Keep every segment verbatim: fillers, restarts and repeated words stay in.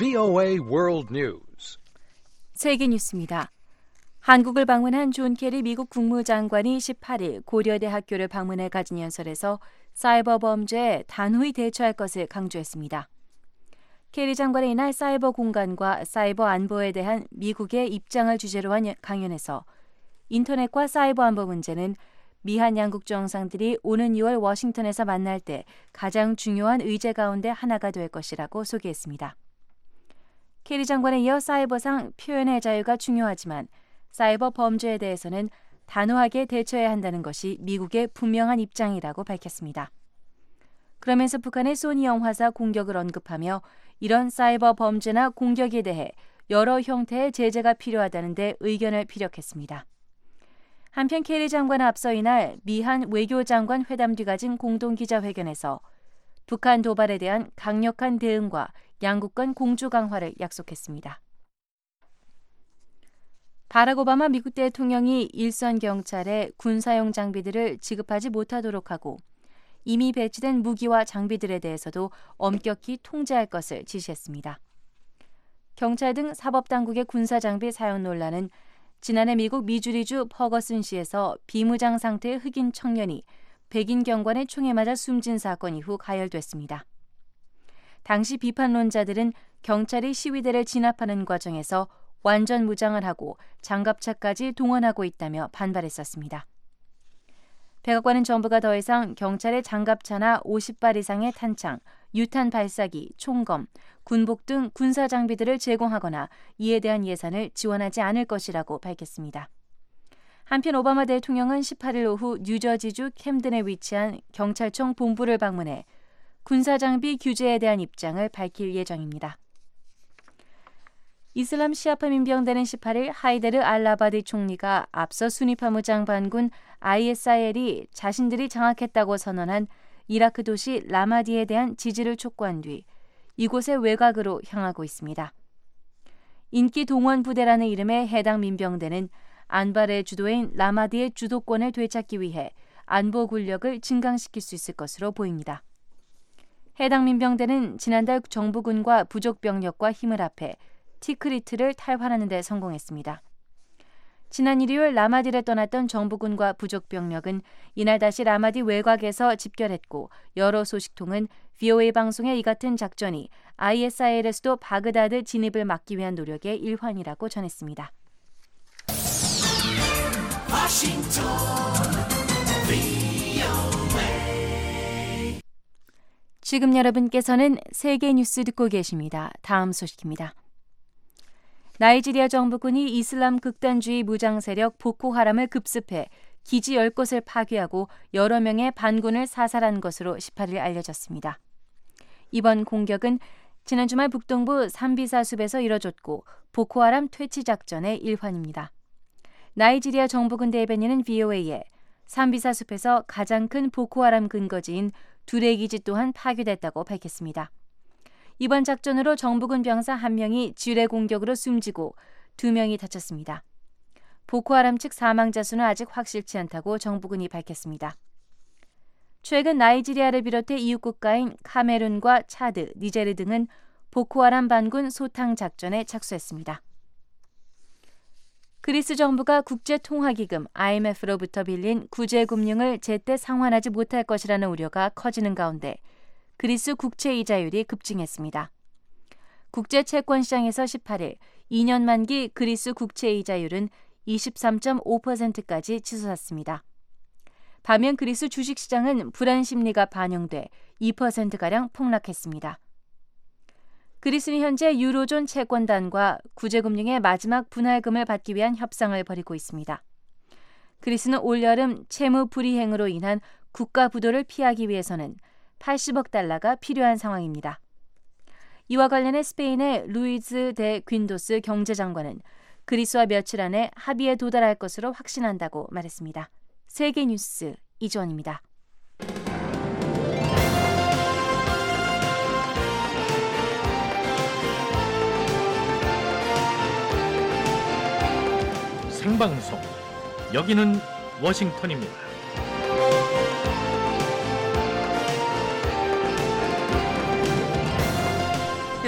브이오에이 World News. 세계 뉴스입니다. 한국을 방문한 존 케리 미국 국무장관이 십팔 일 고려대학교를 방문해 가진 연설에서 사이버 범죄에 단호히 대처할 것을 강조했습니다. 케리 장관은 이날 사이버 공간과 사이버 안보에 대한 미국의 입장을 주제로 한 강연에서 인터넷과 사이버 안보 문제는 미한 양국 정상들이 오는 유월 워싱턴에서 만날 때 가장 중요한 의제 가운데 하나가 될 것이라고 소개했습니다. 케리 장관에 이어 사이버상 표현의 자유가 중요하지만 사이버 범죄에 대해서는 단호하게 대처해야 한다는 것이 미국의 분명한 입장이라고 밝혔습니다. 그러면서 북한의 소니 영화사 공격을 언급하며 이런 사이버 범죄나 공격에 대해 여러 형태의 제재가 필요하다는 데 의견을 피력했습니다. 한편 케리 장관은 앞서 이날 미한 외교장관 회담 뒤 가진 공동기자회견에서 북한 도발에 대한 강력한 대응과 양국 간 공조 강화를 약속했습니다. 바락 오바마 미국 대통령이 일선 경찰에 군사용 장비들을 지급하지 못하도록 하고 이미 배치된 무기와 장비들에 대해서도 엄격히 통제할 것을 지시했습니다. 경찰 등 사법당국의 군사장비 사용 논란은 지난해 미국 미주리주 퍼거슨시에서 비무장 상태의 흑인 청년이 백인 경관의 총에 맞아 숨진 사건 이후 가열됐습니다. 당시 비판론자들은 경찰이 시위대를 진압하는 과정에서 완전 무장을 하고 장갑차까지 동원하고 있다며 반발했었습니다. 백악관은 정부가 더 이상 경찰의 장갑차나 오십 발 이상의 탄창, 유탄 발사기, 총검, 군복 등 군사 장비들을 제공하거나 이에 대한 예산을 지원하지 않을 것이라고 밝혔습니다. 한편 오바마 대통령은 십팔 일 오후 뉴저지주 캠든에 위치한 경찰청 본부를 방문해 군사 장비 규제에 대한 입장을 밝힐 예정입니다. 이슬람 시아파 민병대는 십팔 일 하이데르 알라바디 총리가 앞서 수니 파무장 반군 아이에스아이엘이 자신들이 장악했다고 선언한 이라크 도시 라마디에 대한 지지를 촉구한 뒤 이곳의 외곽으로 향하고 있습니다. 인기 동원 부대라는 이름의 해당 민병대는 안발의 주도인 라마디의 주도권을 되찾기 위해 안보 군력을 증강시킬 수 있을 것으로 보입니다. 해당 민병대는 지난달 정부군과 부족 병력과 힘을 합해 티크리트를 탈환하는 데 성공했습니다. 지난 일요일 라마디를 떠났던 정부군과 부족 병력은 이날 다시 라마디 외곽에서 집결했고 여러 소식통은 브이오에이 방송의 이 같은 작전이 아이에스아이엘에서도 바그다드 진입을 막기 위한 노력의 일환이라고 전했습니다. 워싱턴 브이오에이. 지금 여러분께서는 세계 뉴스 듣고 계십니다. 다음 소식입니다. 나이지리아 정부군이 이슬람 극단주의 무장 세력 보코하람을 급습해 기지 열 곳을 파괴하고 여러 명의 반군을 사살한 것으로 십팔 일 알려졌습니다. 이번 공격은 지난 주말 북동부 삼비사 숲에서 이뤄졌고 보코하람 퇴치 작전의 일환입니다. 나이지리아 정부군 대변인은 브이오에이에 삼비사 숲에서 가장 큰 보코하람 근거지인 두레기지 또한 파괴됐다고 밝혔습니다. 이번 작전으로 정부군 병사 한 명이 지뢰 공격으로 숨지고 두 명이 다쳤습니다. 보코하람 측 사망자 수는 아직 확실치 않다고 정부군이 밝혔습니다. 최근 나이지리아를 비롯해 이웃 국가인 카메룬과 차드, 니제르 등은 보코하람 반군 소탕 작전에 착수했습니다. 그리스 정부가 국제통화기금 아이엠에프로부터 빌린 구제금융을 제때 상환하지 못할 것이라는 우려가 커지는 가운데 그리스 국채이자율이 급증했습니다. 국제채권시장에서 십팔 일 이 년 만기 그리스 국채이자율은 이십삼 점 오 퍼센트까지 치솟았습니다. 반면 그리스 주식시장은 불안 심리가 반영돼 이 퍼센트가량 폭락했습니다. 그리스는 현재 유로존 채권단과 구제금융의 마지막 분할금을 받기 위한 협상을 벌이고 있습니다. 그리스는 올여름 채무 불이행으로 인한 국가 부도를 피하기 위해서는 팔십억 달러가 필요한 상황입니다. 이와 관련해 스페인의 루이즈 데 귄도스 경제장관은 그리스와 며칠 안에 합의에 도달할 것으로 확신한다고 말했습니다. 세계 뉴스 이주원입니다. 생방송 여기는 워싱턴입니다.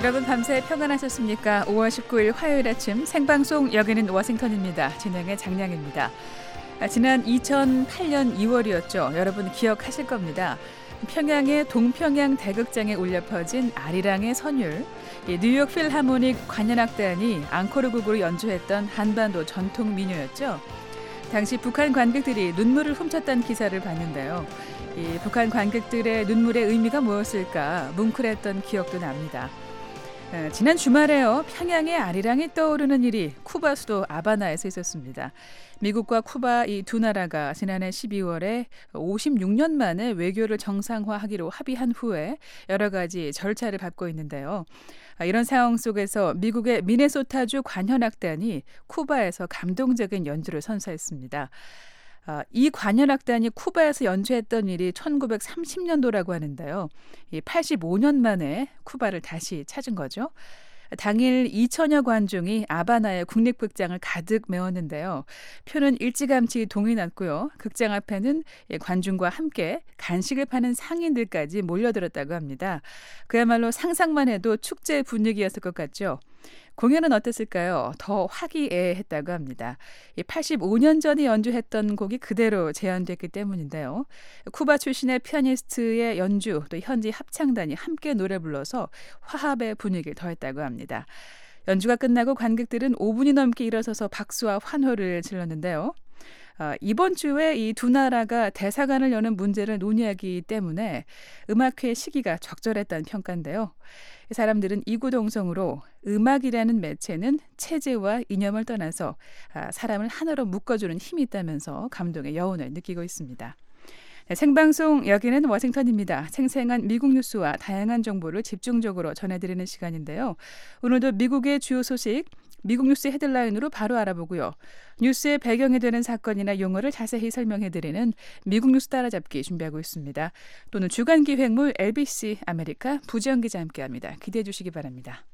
여러분 밤새 평안하셨습니까? 오월 십구일 화요일 아침 생방송 여기는 워싱턴입니다. 진행의 장량입니다. 아, 지난 이천팔년 이월이었죠. 여러분 기억하실 겁니다. 평양의 동평양 대극장에 울려 퍼진 아리랑의 선율, 뉴욕 필하모닉 관현악단이 앙코르곡으로 연주했던 한반도 전통 민요였죠. 당시 북한 관객들이 눈물을 훔쳤다는 기사를 봤는데요. 이 북한 관객들의 눈물의 의미가 무엇일까 뭉클했던 기억도 납니다. 에, 지난 주말에요. 평양의 아리랑이 떠오르는 일이 쿠바 수도 아바나에서 있었습니다. 미국과 쿠바 이 두 나라가 지난해 십이월에 오십육년 만에 외교를 정상화하기로 합의한 후에 여러 가지 절차를 밟고 있는데요. 이런 상황 속에서 미국의 미네소타주 관현악단이 쿠바에서 감동적인 연주를 선사했습니다. 이 관현악단이 쿠바에서 연주했던 일이 천구백삼십년도라고 하는데요. 팔십오년 만에 쿠바를 다시 찾은 거죠. 당일 이천여 관중이 아바나의 국립극장을 가득 메웠는데요. 표는 일찌감치 동이 났고요. 극장 앞에는 관중과 함께 간식을 파는 상인들까지 몰려들었다고 합니다. 그야말로 상상만 해도 축제 분위기였을 것 같죠. 공연은 어땠을까요? 더 화기애애했다고 합니다. 팔십오년 전에 연주했던 곡이 그대로 재현됐기 때문인데요. 쿠바 출신의 피아니스트의 연주, 또 현지 합창단이 함께 노래 불러서 화합의 분위기를 더했다고 합니다. 연주가 끝나고 관객들은 오분이 넘게 일어서서 박수와 환호를 질렀는데요. 어, 이번 주에 이 두 나라가 대사관을 여는 문제를 논의하기 때문에 음악회 시기가 적절했다는 평가인데요. 사람들은 이구동성으로 음악이라는 매체는 체제와 이념을 떠나서 아, 사람을 하나로 묶어주는 힘이 있다면서 감동의 여운을 느끼고 있습니다. 네, 생방송 여기는 워싱턴입니다. 생생한 미국 뉴스와 다양한 정보를 집중적으로 전해드리는 시간인데요. 오늘도 미국의 주요 소식, 미국 뉴스 헤드라인으로 바로 알아보고요. 뉴스의 배경이 되는 사건이나 용어를 자세히 설명해드리는 미국 뉴스 따라잡기 준비하고 있습니다. 또는 주간 기획물 엘비씨 아메리카 부지영 기자 함께합니다. 기대해 주시기 바랍니다.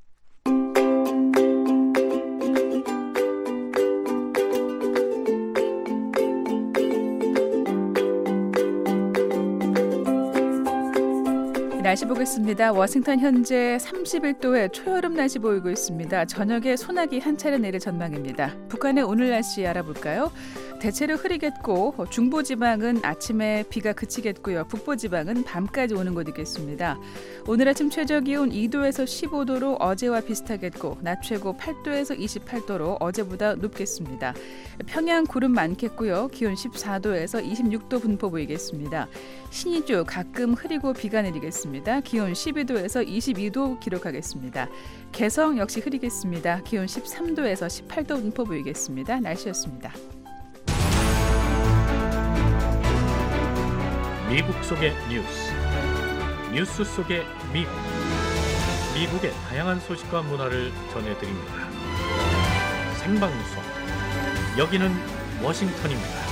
날씨 보겠습니다. 워싱턴 현재 삼십일도의 초여름 날씨 보이고 있습니다. 저녁에 소나기 한 차례 내릴 전망입니다. 북한의 오늘 날씨 알아볼까요? 대체로 흐리겠고 중부지방은 아침에 비가 그치겠고요. 북부지방은 밤까지 오는 곳 있겠습니다. 오늘 아침 최저기온 이도에서 십오도로 어제와 비슷하겠고 낮 최고 팔도에서 이십팔도로 어제보다 높겠습니다. 평양 구름 많겠고요. 기온 십사도에서 이십육도 분포 보이겠습니다. 신의주 가끔 흐리고 비가 내리겠습니다. 기온 십이도에서 이십이도 기록하겠습니다. 개성 역시 흐리겠습니다. 기온 십삼도에서 십팔도 분포 보이겠습니다. 날씨였습니다. 미국 속의 뉴스, 뉴스 속의 미국, 미국의 다양한 소식과 문화를 전해드립니다. 생방송, 여기는 워싱턴입니다.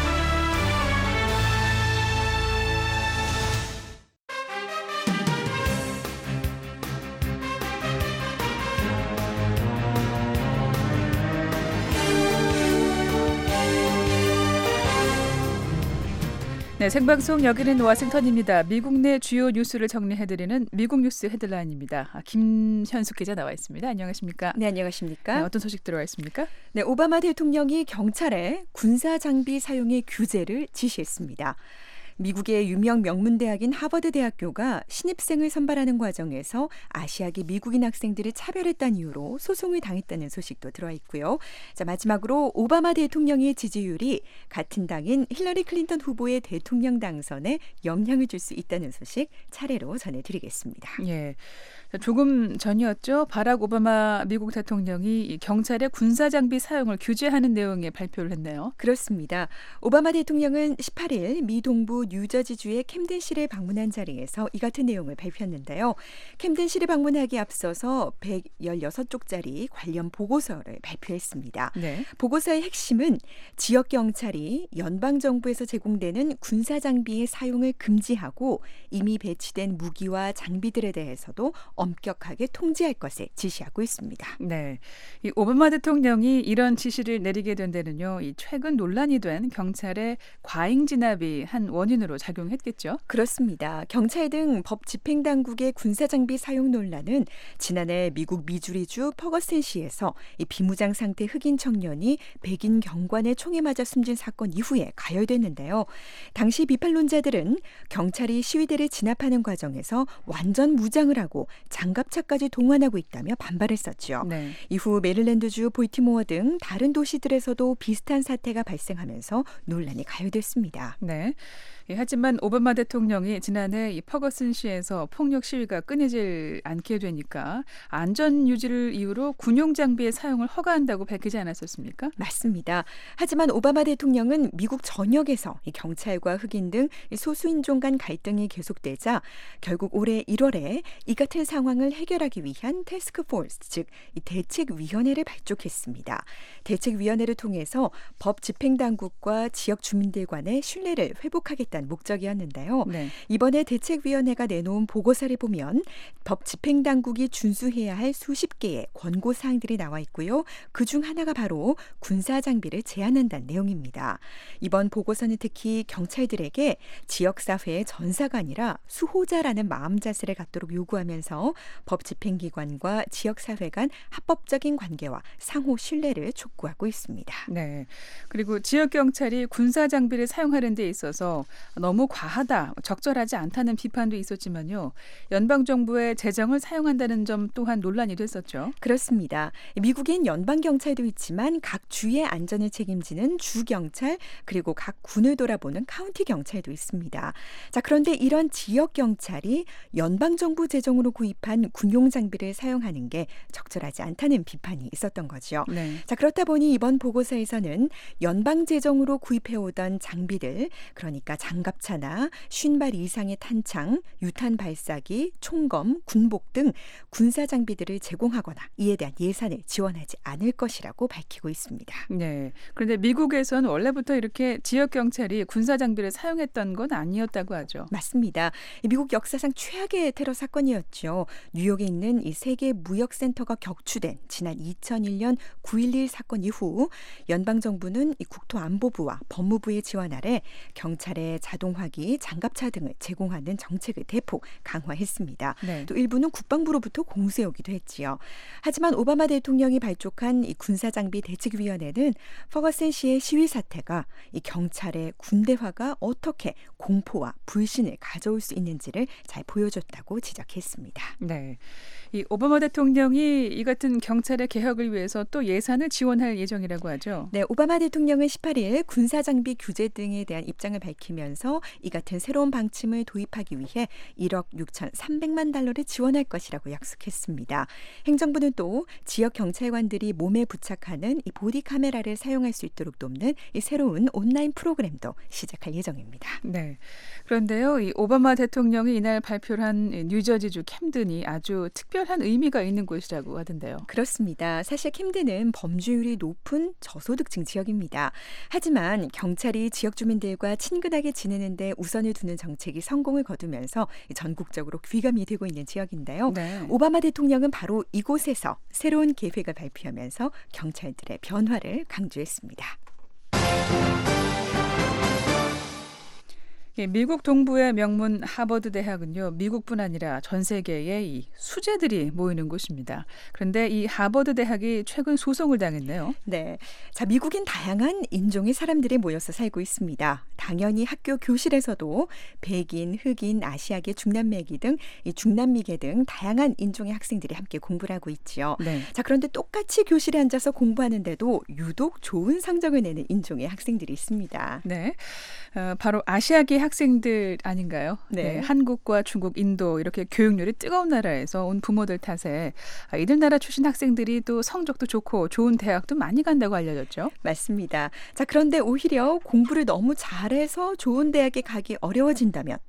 네, 생방송 여기는 워싱턴입니다. 미국 내 주요 뉴스를 정리해드리는 미국 뉴스 헤드라인입니다. 아, 김현숙 기자 나와 있습니다. 안녕하십니까? 네, 안녕하십니까? 네, 어떤 소식 들어와 있습니까? 네, 오바마 대통령이 경찰에 군사 장비 사용의 규제를 지시했습니다. 미국의 유명 명문대학인 하버드 대학교가 신입생을 선발하는 과정에서 아시아계 미국인 학생들을 차별했다는 이유로 소송을 당했다는 소식도 들어와 있고요. 자, 마지막으로 오바마 대통령의 지지율이 같은 당인 힐러리 클린턴 후보의 대통령 당선에 영향을 줄 수 있다는 소식 차례로 전해드리겠습니다. 예. 조금 전이었죠. 바락 오바마 미국 대통령이 경찰의 군사장비 사용을 규제하는 내용의 발표를 했네요. 그렇습니다. 오바마 대통령은 십팔일 미 동부 뉴저지주의 캠든시를 방문한 자리에서 이 같은 내용을 발표했는데요. 캠든시를 방문하기에 앞서서 백십육쪽짜리 관련 보고서를 발표했습니다. 네. 보고서의 핵심은 지역 경찰이 연방정부에서 제공되는 군사장비의 사용을 금지하고 이미 배치된 무기와 장비들에 대해서도 엄격하게 통제할 것을 지시하고 있습니다. 네, 이 오바마 대통령이 이런 지시를 내리게 된 데는요, 이 최근 논란이 된 경찰의 과잉 진압이 한 원인 요인으로 작용했겠죠. 그렇습니다. 경찰 등 법 집행당국의 군사장비 사용 논란은 지난해 미국 미주리주 퍼거슨시에서 이 비무장 상태 흑인 청년이 백인 경관의 총에 맞아 숨진 사건 이후에 가열됐는데요. 당시 비판론자들은 경찰이 시위대를 진압하는 과정에서 완전 무장을 하고 장갑차까지 동원하고 있다며 반발했었죠. 네. 이후 메릴랜드주 볼티모어 등 다른 도시들에서도 비슷한 사태가 발생하면서 논란이 가열됐습니다. 네. 예, 하지만 오바마 대통령이 지난해 이 퍼거슨시에서 폭력 시위가 끊이질 않게 되니까 안전 유지를 이유로 군용 장비의 사용을 허가한다고 밝히지 않았었습니까? 맞습니다. 하지만 오바마 대통령은 미국 전역에서 이 경찰과 흑인 등 소수인종 간 갈등이 계속되자 결국 올해 일월에 이 같은 상황을 해결하기 위한 태스크포스, 즉 이 대책위원회를 발족했습니다. 대책위원회를 통해서 법 집행당국과 지역 주민들 간의 신뢰를 회복하겠다는 목적이었는데요. 네. 이번에 대책위원회가 내놓은 보고서를 보면 법 집행당국이 준수해야 할 수십 개의 권고사항들이 나와 있고요. 그중 하나가 바로 군사장비를 제한한다는 내용입니다. 이번 보고서는 특히 경찰들에게 지역사회의 전사가 아니라 수호자라는 마음 자세를 갖도록 요구하면서 법 집행기관과 지역사회 간 합법적인 관계와 상호 신뢰를 촉구하고 있습니다. 네. 그리고 지역 경찰이 군사 장비를 사용하는 데 있어서 너무 과하다, 적절하지 않다는 비판도 있었지만요. 연방 정부의 재정을 사용한다는 점 또한 논란이 됐었죠. 그렇습니다. 미국엔 연방 경찰도 있지만 각 주의 안전을 책임지는 주 경찰 그리고 각 군을 돌아보는 카운티 경찰도 있습니다. 자, 그런데 이런 지역 경찰이 연방 정부 재정으로 구입한 군용 장비를 사용하는 게 적절하지 않다는 비판이 있었던 거죠. 네. 자, 그렇다 보니 이번 보고서에서는 연방 재정으로 구입해오던 장비들, 그러니까 장갑차나 쉰 발 이상의 탄창, 유탄 발사기, 총검, 군복 등 군사 장비들을 제공하거나 이에 대한 예산을 지원하지 않을 것이라고 밝히고 있습니다. 네. 그런데 미국에서는 원래부터 이렇게 지역 경찰이 군사 장비를 사용했던 건 아니었다고 하죠. 맞습니다. 미국 역사상 최악의 테러 사건이었죠. 뉴욕에 있는 이 세계 무역센터가 격추된 지난 이천일 년 구일일 사건 이후 연방정부는 이 국토안보부와 법무부의 지원 아래 경찰의 자동화기, 장갑차 등을 제공하는 정책을 대폭 강화했습니다. 네. 또 일부는 국방부로부터 공수해오기도 했지요. 하지만 오바마 대통령이 발족한 이 군사장비 대책위원회는 퍼거슨시의 시위 사태가 이 경찰의 군대화가 어떻게 공포와 불신을 가져올 수 있는지를 잘 보여줬다고 지적했습니다. 네. 이 오바마 대통령이 이 같은 경찰의 개혁을 위해서 또 예산을 지원할 예정이라고 하죠. 네, 오바마 대통령은 십팔일 군사장비 규제 등에 대한 입장을 밝히면서 이 같은 새로운 방침을 도입하기 위해 일억 육천삼백만 달러를 지원할 것이라고 약속했습니다. 행정부는 또 지역 경찰관들이 몸에 부착하는 이 보디 카메라를 사용할 수 있도록 돕는 이 새로운 온라인 프로그램도 시작할 예정입니다. 네. 그런데요, 이 오바마 대통령이 이날 발표를 한 뉴저지주 캠든이 아주 특별한 의미가 있는 곳이라고 하던데요. 그렇습니다. 사실 캠든은 범죄율이 높은 저소득층 지역입니다. 하지만 경찰이 지역 주민들과 친근하게 지내는 데 우선을 두는 정책이 성공을 거두면서 전국적으로 귀감이 되고 있는 지역인데요. 네. 오바마 대통령은 바로 이곳에서 새로운 계획을 발표하면서 경찰들의 변화를 강조했습니다. 미국 동부의 명문 하버드 대학은요, 미국뿐 아니라 전 세계의 이 수재들이 모이는 곳입니다. 그런데 이 하버드 대학이 최근 소송을 당했네요. 네, 자 미국인 다양한 인종의 사람들이 모여서 살고 있습니다. 당연히 학교 교실에서도 백인, 흑인, 아시아계, 중남미계 등 이 중남미계 등 다양한 인종의 학생들이 함께 공부를 하고 있지요. 네. 자 그런데 똑같이 교실에 앉아서 공부하는데도 유독 좋은 성적을 내는 인종의 학생들이 있습니다. 네, 어, 바로 아시아계 학생들 아닌가요? 네. 네, 한국과 중국, 인도 이렇게 교육열이 뜨거운 나라에서 온 부모들 탓에 아, 이들 나라 출신 학생들이 또 성적도 좋고 좋은 대학도 많이 간다고 알려졌죠. 맞습니다. 자 그런데 오히려 공부를 너무 잘해서 좋은 대학에 가기 어려워진다면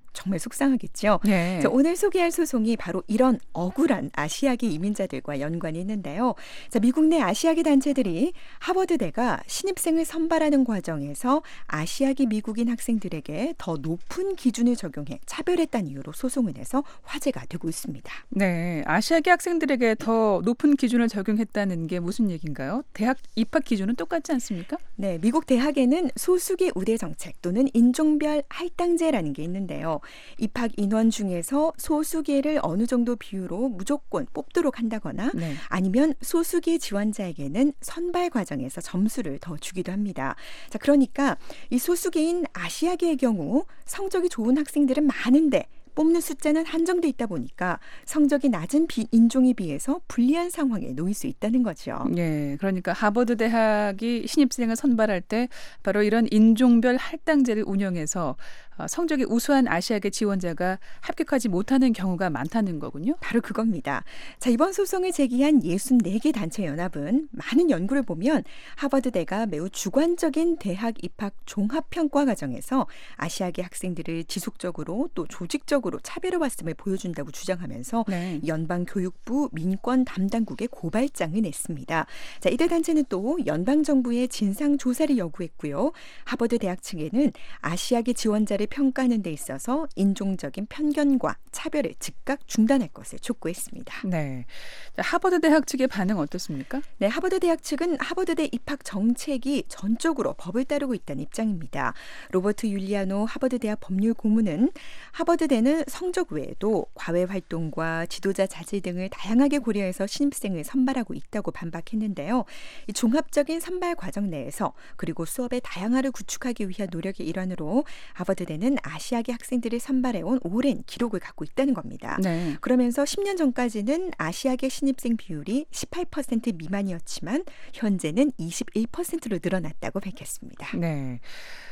정말 속상하겠죠. 네. 자, 오늘 소개할 소송이 바로 이런 억울한 아시아계 이민자들과 연관이 있는데요. 자, 미국 내 아시아계 단체들이 하버드대가 신입생을 선발하는 과정에서 아시아계 미국인 학생들에게 더 높은 기준을 적용해 차별했다는 이유로 소송을 내서 화제가 되고 있습니다. 네, 아시아계 학생들에게 더 높은 기준을 적용했다는 게 무슨 얘기인가요? 대학 입학 기준은 똑같지 않습니까? 네, 미국 대학에는 소수계 우대 정책 또는 인종별 할당제라는 게 있는데요. 입학 인원 중에서 소수계를 어느 정도 비율로 무조건 뽑도록 한다거나 네. 아니면 소수계 지원자에게는 선발 과정에서 점수를 더 주기도 합니다. 자, 그러니까 이 소수계인 아시아계의 경우 성적이 좋은 학생들은 많은데 뽑는 숫자는 한정돼 있다 보니까 성적이 낮은 비, 인종에 비해서 불리한 상황에 놓일 수 있다는 거죠. 네, 그러니까 하버드 대학이 신입생을 선발할 때 바로 이런 인종별 할당제를 운영해서 성적이 우수한 아시아계 지원자가 합격하지 못하는 경우가 많다는 거군요. 바로 그겁니다. 자, 이번 소송을 제기한 예순네 개 단체 연합은 많은 연구를 보면 하버드대가 매우 주관적인 대학 입학 종합평가 과정에서 아시아계 학생들을 지속적으로 또 조직적으로 차별해왔음을 보여준다고 주장하면서 네. 연방교육부 민권 담당국에 고발장을 냈습니다. 자, 이들 단체는 또 연방정부의 진상조사를 요구했고요. 하버드 대학 측에는 아시아계 지원자를 평가하는 데 있어서 인종적인 편견과 차별을 즉각 중단할 것을 촉구했습니다. 네, 자, 하버드 대학 측의 반응 어떻습니까? 네, 하버드 대학 측은 하버드대 입학 정책이 전적으로 법을 따르고 있다는 입장입니다. 로버트 율리아노 하버드 대학 법률 고문은 하버드대는 성적 외에도 과외 활동과 지도자 자질 등을 다양하게 고려해서 신입생을 선발하고 있다고 반박했는데요. 이 종합적인 선발 과정 내에서 그리고 수업의 다양화를 구축하기 위한 노력의 일환으로 하버드대는 아시아계 학생들을 선발해온 오랜 기록을 갖고 있다는 겁니다. 네. 그러면서 십 년 전까지는 아시아계 신입생 비율이 십팔 퍼센트 미만이었지만 현재는 이십일 퍼센트로 늘어났다고 밝혔습니다. 네.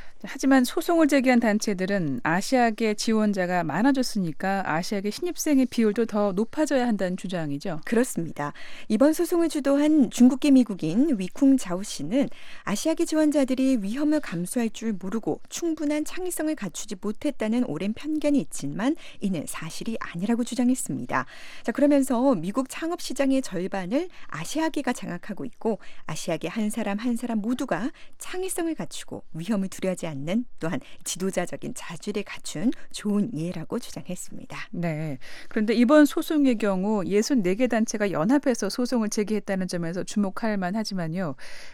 하지만 소송을 제기한 단체들은 아시아계 지원자가 많아졌으니까 아시아계 신입생의 비율도 더 높아져야 한다는 주장이죠. 그렇습니다. 이번 소송을 주도한 중국계 미국인 위쿵 자오 씨는 아시아계 지원자들이 위험을 감수할 줄 모르고 충분한 창의성을 갖추지 못했다는 오랜 편견이 있지만 이는 사실이 아니라고 주장했습니다. 자, 그러면서 미국 창업 시장의 절반을 아시아계가 장악하고 있고 아시아계 한 사람 한 사람 모두가 창의성을 갖추고 위험을 두려워하지 않는 또한 지도자적인 자질을 갖춘 좋은 예라고 주장했습니다. 네. 그런데 이번 소송의 경우 예순네 개 단체가 연합해서 소송을 제기했다는 점에서 주목할 만하지만요.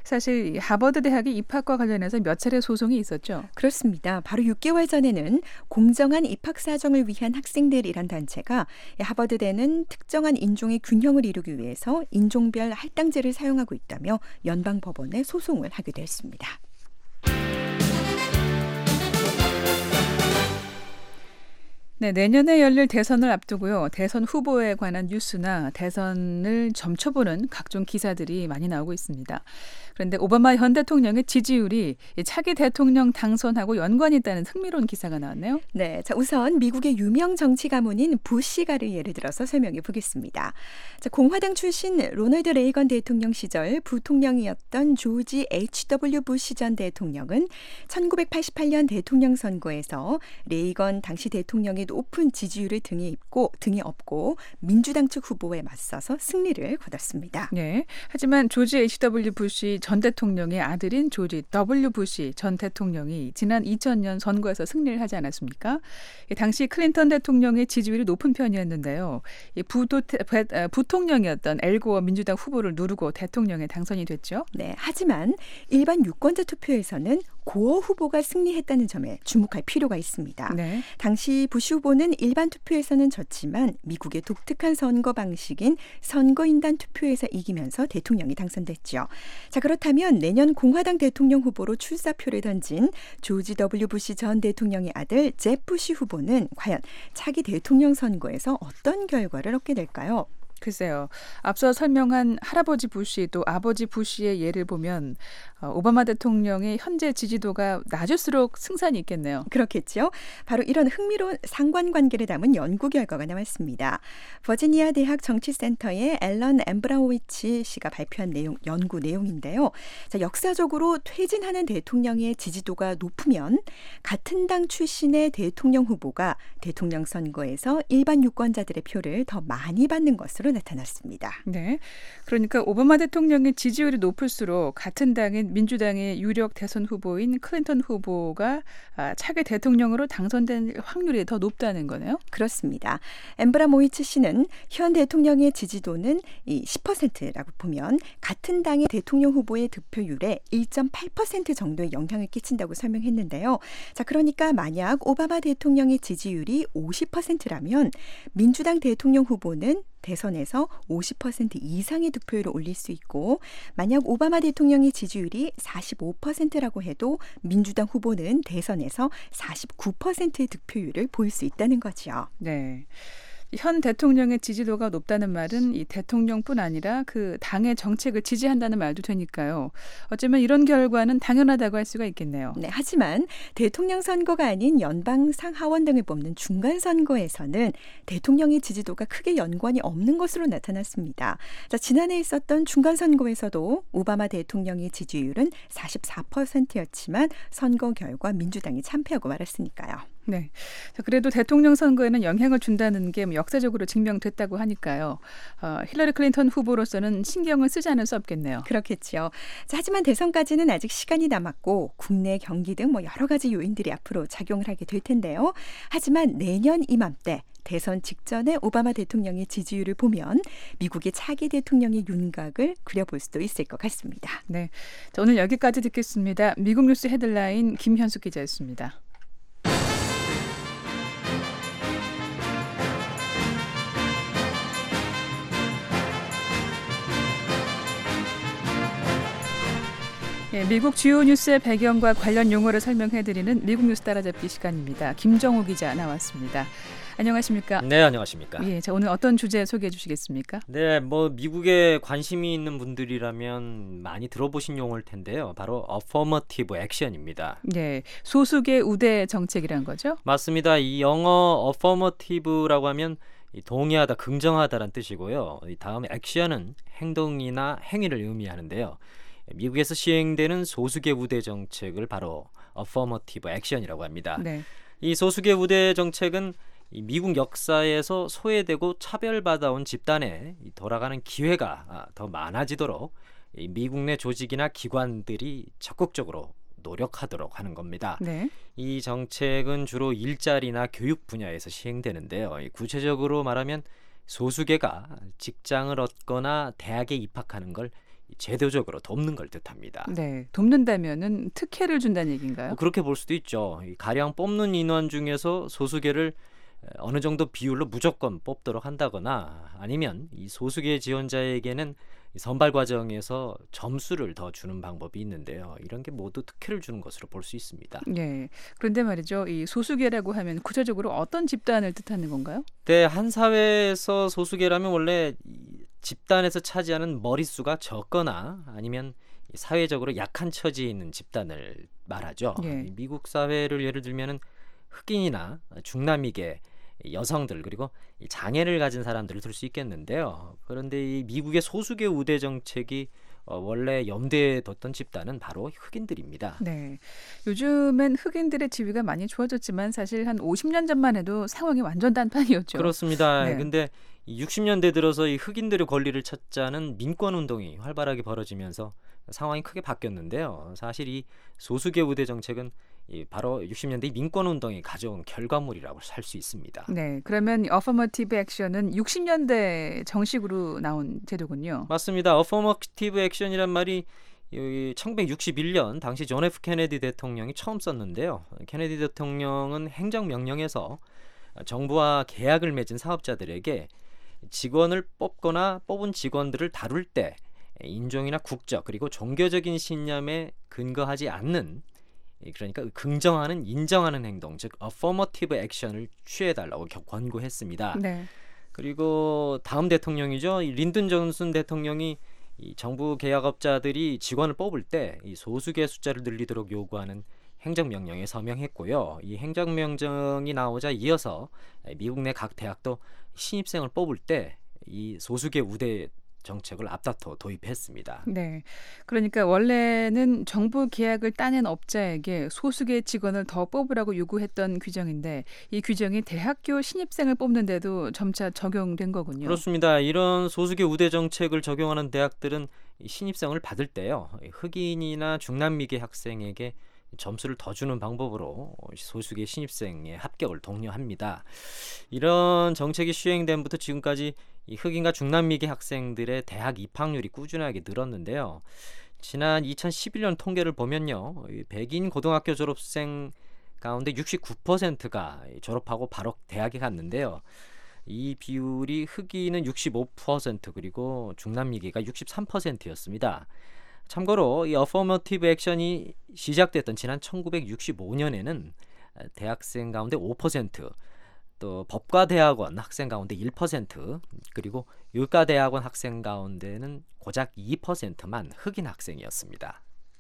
사실 하버드 대학의 입학과 관련해서 몇 차례 소송이 있었죠. 그렇습니다. 바로 육 개월 전에는 공정한 입학 사정을 위한 학생들이란 단체가 하버드대는 특정한 인종의 균형을 이루기 위해서 인종별 할당제를 사용하고 있다며 연방법원에 소송을 하기도 했습니다. 네, 내년에 열릴 대선을 앞두고요. 대선 후보에 관한 뉴스나 대선을 점쳐보는 각종 기사들이 많이 나오고 있습니다. 그런데 오바마 현 대통령의 지지율이 차기 대통령 당선하고 연관이 있다는 흥미로운 기사가 나왔네요. 네, 자, 우선 미국의 유명 정치 가문인 부시가를 예를 들어서 설명해 보겠습니다. 자, 공화당 출신 로널드 레이건 대통령 시절 부통령이었던 조지 에이치 더블유 부시 전 대통령은 천구백팔십팔 년 대통령 선거에서 레이건 당시 대통령의 높은 지지율을 등에 입고 등에 업고 민주당 측 후보에 맞서서 승리를 거뒀습니다. 네, 하지만 조지 에이치 더블유 부시 전 대통령의 아들인 조지 더블유 부시 전 대통령이 지난 이천 년 선거에서 승리를 하지 않았습니까? 당시 클린턴 대통령의 지지율이 높은 편이었는데요. 부도, 부통령이었던 엘 고어 민주당 후보를 누르고 대통령에 당선이 됐죠. 네, 하지만 일반 유권자 투표에서는 고어 후보가 승리했다는 점에 주목할 필요가 있습니다. 네. 당시 부시 후보는 일반 투표에서는 졌지만 미국의 독특한 선거 방식인 선거인단 투표에서 이기면서 대통령이 당선됐죠. 자, 그렇다면 내년 공화당 대통령 후보로 출사표를 던진 조지 더블유 부시 전 대통령의 아들 잽 부시 후보는 과연 차기 대통령 선거에서 어떤 결과를 얻게 될까요? 글쎄요. 앞서 설명한 할아버지 부시 또 아버지 부시의 예를 보면 어, 오바마 대통령의 현재 지지도가 낮을수록 승산이 있겠네요. 그렇겠죠. 바로 이런 흥미로운 상관관계를 담은 연구 결과가 나왔습니다. 버지니아 대학 정치센터의 앨런 엠브라오위치 씨가 발표한 내용, 연구 내용인데요. 자, 역사적으로 퇴진하는 대통령의 지지도가 높으면 같은 당 출신의 대통령 후보가 대통령 선거에서 일반 유권자들의 표를 더 많이 받는 것으로 나타났습니다. 네, 그러니까 오바마 대통령의 지지율이 높을수록 같은 당인 민주당의 유력 대선 후보인 클린턴 후보가 차기 대통령으로 당선될 확률이 더 높다는 거네요. 그렇습니다. 엠브라모위츠 씨는 현 대통령의 지지도는 이 십 퍼센트라고 보면 같은 당의 대통령 후보의 득표율에 일 점 팔 퍼센트 정도의 영향을 끼친다고 설명했는데요. 자, 그러니까 만약 오바마 대통령의 지지율이 오십 퍼센트라면 민주당 대통령 후보는 대선에서 오십 퍼센트 이상의 득표율을 올릴 수 있고 만약 오바마 대통령의 지지율이 사십오 퍼센트라고 해도 민주당 후보는 대선에서 사십구 퍼센트의 득표율을 보일 수 있다는 거죠. 네. 현 대통령의 지지도가 높다는 말은 이 대통령뿐 아니라 그 당의 정책을 지지한다는 말도 되니까요. 어쩌면 이런 결과는 당연하다고 할 수가 있겠네요. 네, 하지만 대통령 선거가 아닌 연방 상하원 등을 뽑는 중간 선거에서는 대통령의 지지도가 크게 연관이 없는 것으로 나타났습니다. 자, 지난해 있었던 중간 선거에서도 오바마 대통령의 지지율은 사십사 퍼센트였지만 선거 결과 민주당이 참패하고 말았으니까요. 네. 자, 그래도 대통령 선거에는 영향을 준다는 게 역사적으로 증명됐다고 하니까요. 어, 힐러리 클린턴 후보로서는 신경을 쓰지 않을 수 없겠네요. 그렇겠죠. 자, 하지만 대선까지는 아직 시간이 남았고 국내 경기 등 뭐 여러 가지 요인들이 앞으로 작용을 하게 될 텐데요. 하지만 내년 이맘때 대선 직전에 오바마 대통령의 지지율을 보면 미국의 차기 대통령의 윤곽을 그려볼 수도 있을 것 같습니다. 네. 자, 오늘 여기까지 듣겠습니다. 미국 뉴스 헤드라인 김현숙 기자였습니다. 예, 미국 주요 뉴스의 배경과 관련 용어를 설명해드리는 미국 뉴스 따라잡기 시간입니다. 김정우 기자 나왔습니다. 안녕하십니까? 네, 안녕하십니까? 예, 자, 오늘 어떤 주제 소개해 주시겠습니까? 네, 뭐 미국에 관심이 있는 분들이라면 많이 들어보신 용어일 텐데요. 바로 affirmative action입니다. 네, 소수계 우대 정책이란 거죠? 맞습니다. 이 영어 affirmative라고 하면 동의하다, 긍정하다란 뜻이고요. 이 다음에 action은 행동이나 행위를 의미하는데요. 미국에서 시행되는 소수계 우대 정책을 바로 affirmative action이라고 합니다. 네. 이 소수계 우대 정책은 이 미국 역사에서 소외되고 차별받아온 집단에 돌아가는 기회가 더 많아지도록 이 미국 내 조직이나 기관들이 적극적으로 노력하도록 하는 겁니다. 네. 이 정책은 주로 일자리나 교육 분야에서 시행되는데요. 구체적으로 말하면 소수계가 직장을 얻거나 대학에 입학하는 걸 제도적으로 돕는 걸 뜻합니다. 네, 돕는다면은 특혜를 준다는 얘기인가요? 뭐 그렇게 볼 수도 있죠. 가령 뽑는 인원 중에서 소수계를 어느 정도 비율로 무조건 뽑도록 한다거나 아니면 이 소수계 지원자에게는 선발 과정에서 점수를 더 주는 방법이 있는데요. 이런 게 모두 특혜를 주는 것으로 볼 수 있습니다. 네. 그런데 말이죠. 이 소수계라고 하면 구체적으로 어떤 집단을 뜻하는 건가요? 네, 한 사회에서 소수계라면 원래 집단에서 차지하는 머릿수가 적거나 아니면 사회적으로 약한 처지에 있는 집단을 말하죠. 예. 미국 사회를 예를 들면 흑인이나 중남미계 여성들 그리고 장애를 가진 사람들을 들 수 있겠는데요. 그런데 이 미국의 소수계 우대 정책이 어, 원래 염두에 뒀던 집단은 바로 흑인들입니다. 네, 요즘엔 흑인들의 지위가 많이 좋아졌지만 사실 한 오십 년 전만 해도 상황이 완전 단판이었죠. 그렇습니다. 네. 근데 육십 년대 들어서 이 흑인들의 권리를 찾자는 민권 운동이 활발하게 벌어지면서 상황이 크게 바뀌었는데요. 사실 이 소수계 우대 정책은 이 바로 육십 년대 민권 운동이 가져온 결과물이라고 할 수 있습니다. 네, 그러면 어퍼머티브 액션은 육십 년대 정식으로 나온 제도군요. 맞습니다. 어퍼머티브 액션이란 말이 천구백육십일 년 당시 존 에프 케네디 대통령이 처음 썼는데요. 케네디 대통령은 행정명령에서 정부와 계약을 맺은 사업자들에게 직원을 뽑거나 뽑은 직원들을 다룰 때 인종이나 국적 그리고 종교적인 신념에 근거하지 않는 그러니까 긍정하는 인정하는 행동 즉 affirmative action을 취해달라고 권고했습니다. 네. 그리고 다음 대통령이죠. 린든 존슨 대통령이 이 정부 계약업자들이 직원을 뽑을 때 이 소수계 숫자를 늘리도록 요구하는 행정명령에 서명했고요. 이 행정명령이 나오자 이어서 미국 내 각 대학도 신입생을 뽑을 때 이 소수계 우대 정책을 앞다퉈 도입했습니다. 네, 그러니까 원래는 정부 계약을 따낸 업자에게 소수계 직원을 더 뽑으라고 요구했던 규정인데 이 규정이 대학교 신입생을 뽑는데도 점차 적용된 거군요. 그렇습니다. 이런 소수계 우대 정책을 적용하는 대학들은 신입생을 받을 때요, 흑인이나 중남미계 학생에게 점수를 더 주는 방법으로 소수계 신입생의 합격을 독려합니다. 이런 정책이 시행된부터 지금까지 이 흑인과 중남미계 학생들의 대학 입학률이 꾸준하게 늘었는데요. 지난 이천십일 년 통계를 보면요, 백인 고등학교 졸업생 가운데 육십구 퍼센트가 졸업하고 바로 대학에 갔는데요. 이 비율이 흑인은 육십오 퍼센트 그리고 중남미계가 육십삼 퍼센트였습니다. 참고로 이 어퍼머티브 액션이 시작됐던 지난 천구백육십오 년에는 대학생 가운데 오 퍼센트, 또 법과대학원 학생 가운데 일 퍼센트, 그리고 의과대학원 학생 가운데는 고작 이 퍼센트만 흑인 학생이었습니다.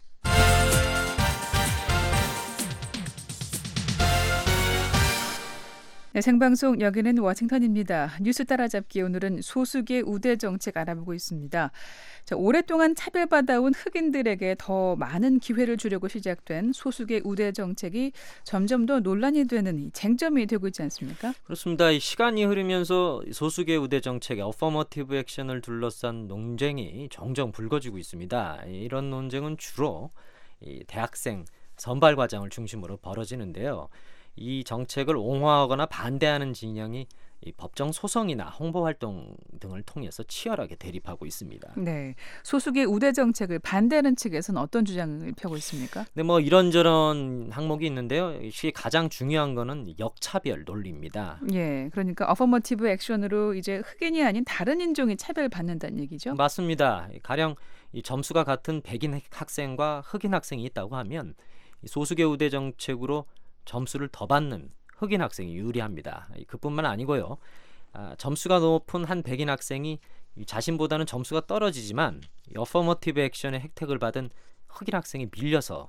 네, 생방송 여기는 워싱턴입니다. 뉴스 따라잡기 오늘은 소수계 우대 정책 알아보고 있습니다. 자, 오랫동안 차별받아온 흑인들에게 더 많은 기회를 주려고 시작된 소수계 우대 정책이 점점 더 논란이 되는 쟁점이 되고 있지 않습니까? 그렇습니다. 이 시간이 흐르면서 소수계 우대 정책의 어퍼머티브 액션을 둘러싼 논쟁이 종종 불거지고 있습니다. 이런 논쟁은 주로 이 대학생 선발 과정을 중심으로 벌어지는데요. 이 정책을 옹호하거나 반대하는 진영이 이 법정 소송이나 홍보 활동 등을 통해서 치열하게 대립하고 있습니다. 네, 소수계 우대 정책을 반대하는 측에서는 어떤 주장을 펴고 있습니까? 네, 뭐 이런저런 항목이 있는데요. 이게 가장 중요한 거는 역차별 논리입니다. 예, 그러니까 어퍼머티브 액션으로 이제 흑인이 아닌 다른 인종이 차별받는다는 얘기죠? 맞습니다. 가령 이 점수가 같은 백인 학생과 흑인 학생이 있다고 하면 이 소수계 우대 정책으로 점수를 더 받는 흑인 학생이 유리합니다. 그뿐만 아니고요. 아, 점수가 높은 한 백인 학생이 자신보다는 점수가 떨어지지만 어퍼머티브 액션의 혜택을 받은 흑인 학생이 밀려서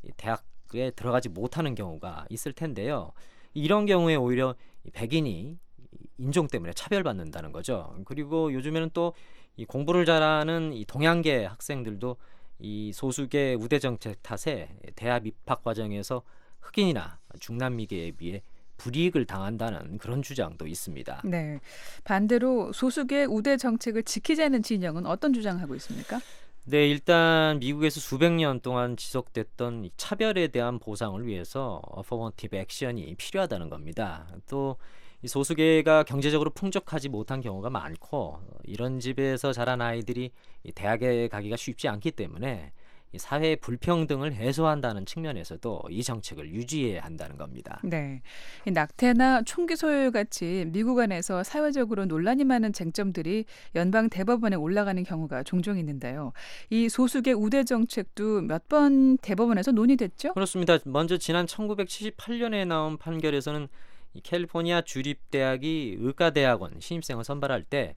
대학에 들어가지 못하는 경우가 있을 텐데요. 이런 경우에 오히려 백인이 인종 때문에 차별받는다는 거죠. 그리고 요즘에는 또 이 공부를 잘하는 이 동양계 학생들도 이 소수계 우대 정책 탓에 대학 입학 과정에서 흑인이나 중남미계에 비해 불이익을 당한다는 그런 주장도 있습니다. 네, 반대로 소수계 우대 정책을 지키자는 진영은 어떤 주장하고 있습니까? 네, 일단 미국에서 수백 년 동안 지속됐던 차별에 대한 보상을 위해서 어퍼머티브 액션이 필요하다는 겁니다. 또 이 소수계가 경제적으로 풍족하지 못한 경우가 많고 이런 집에서 자란 아이들이 대학에 가기가 쉽지 않기 때문에 사회 불평등을 해소한다는 측면에서도 이 정책을 유지해야 한다는 겁니다. 네, 이 낙태나 총기 소유율 같이 미국 안에서 사회적으로 논란이 많은 쟁점들이 연방 대법원에 올라가는 경우가 종종 있는데요. 이 소수계 우대 정책도 몇 번 대법원에서 논의됐죠? 그렇습니다. 먼저 지난 천구백칠십팔 년에 나온 판결에서는 이 캘리포니아 주립대학이 의과대학원 신입생을 선발할 때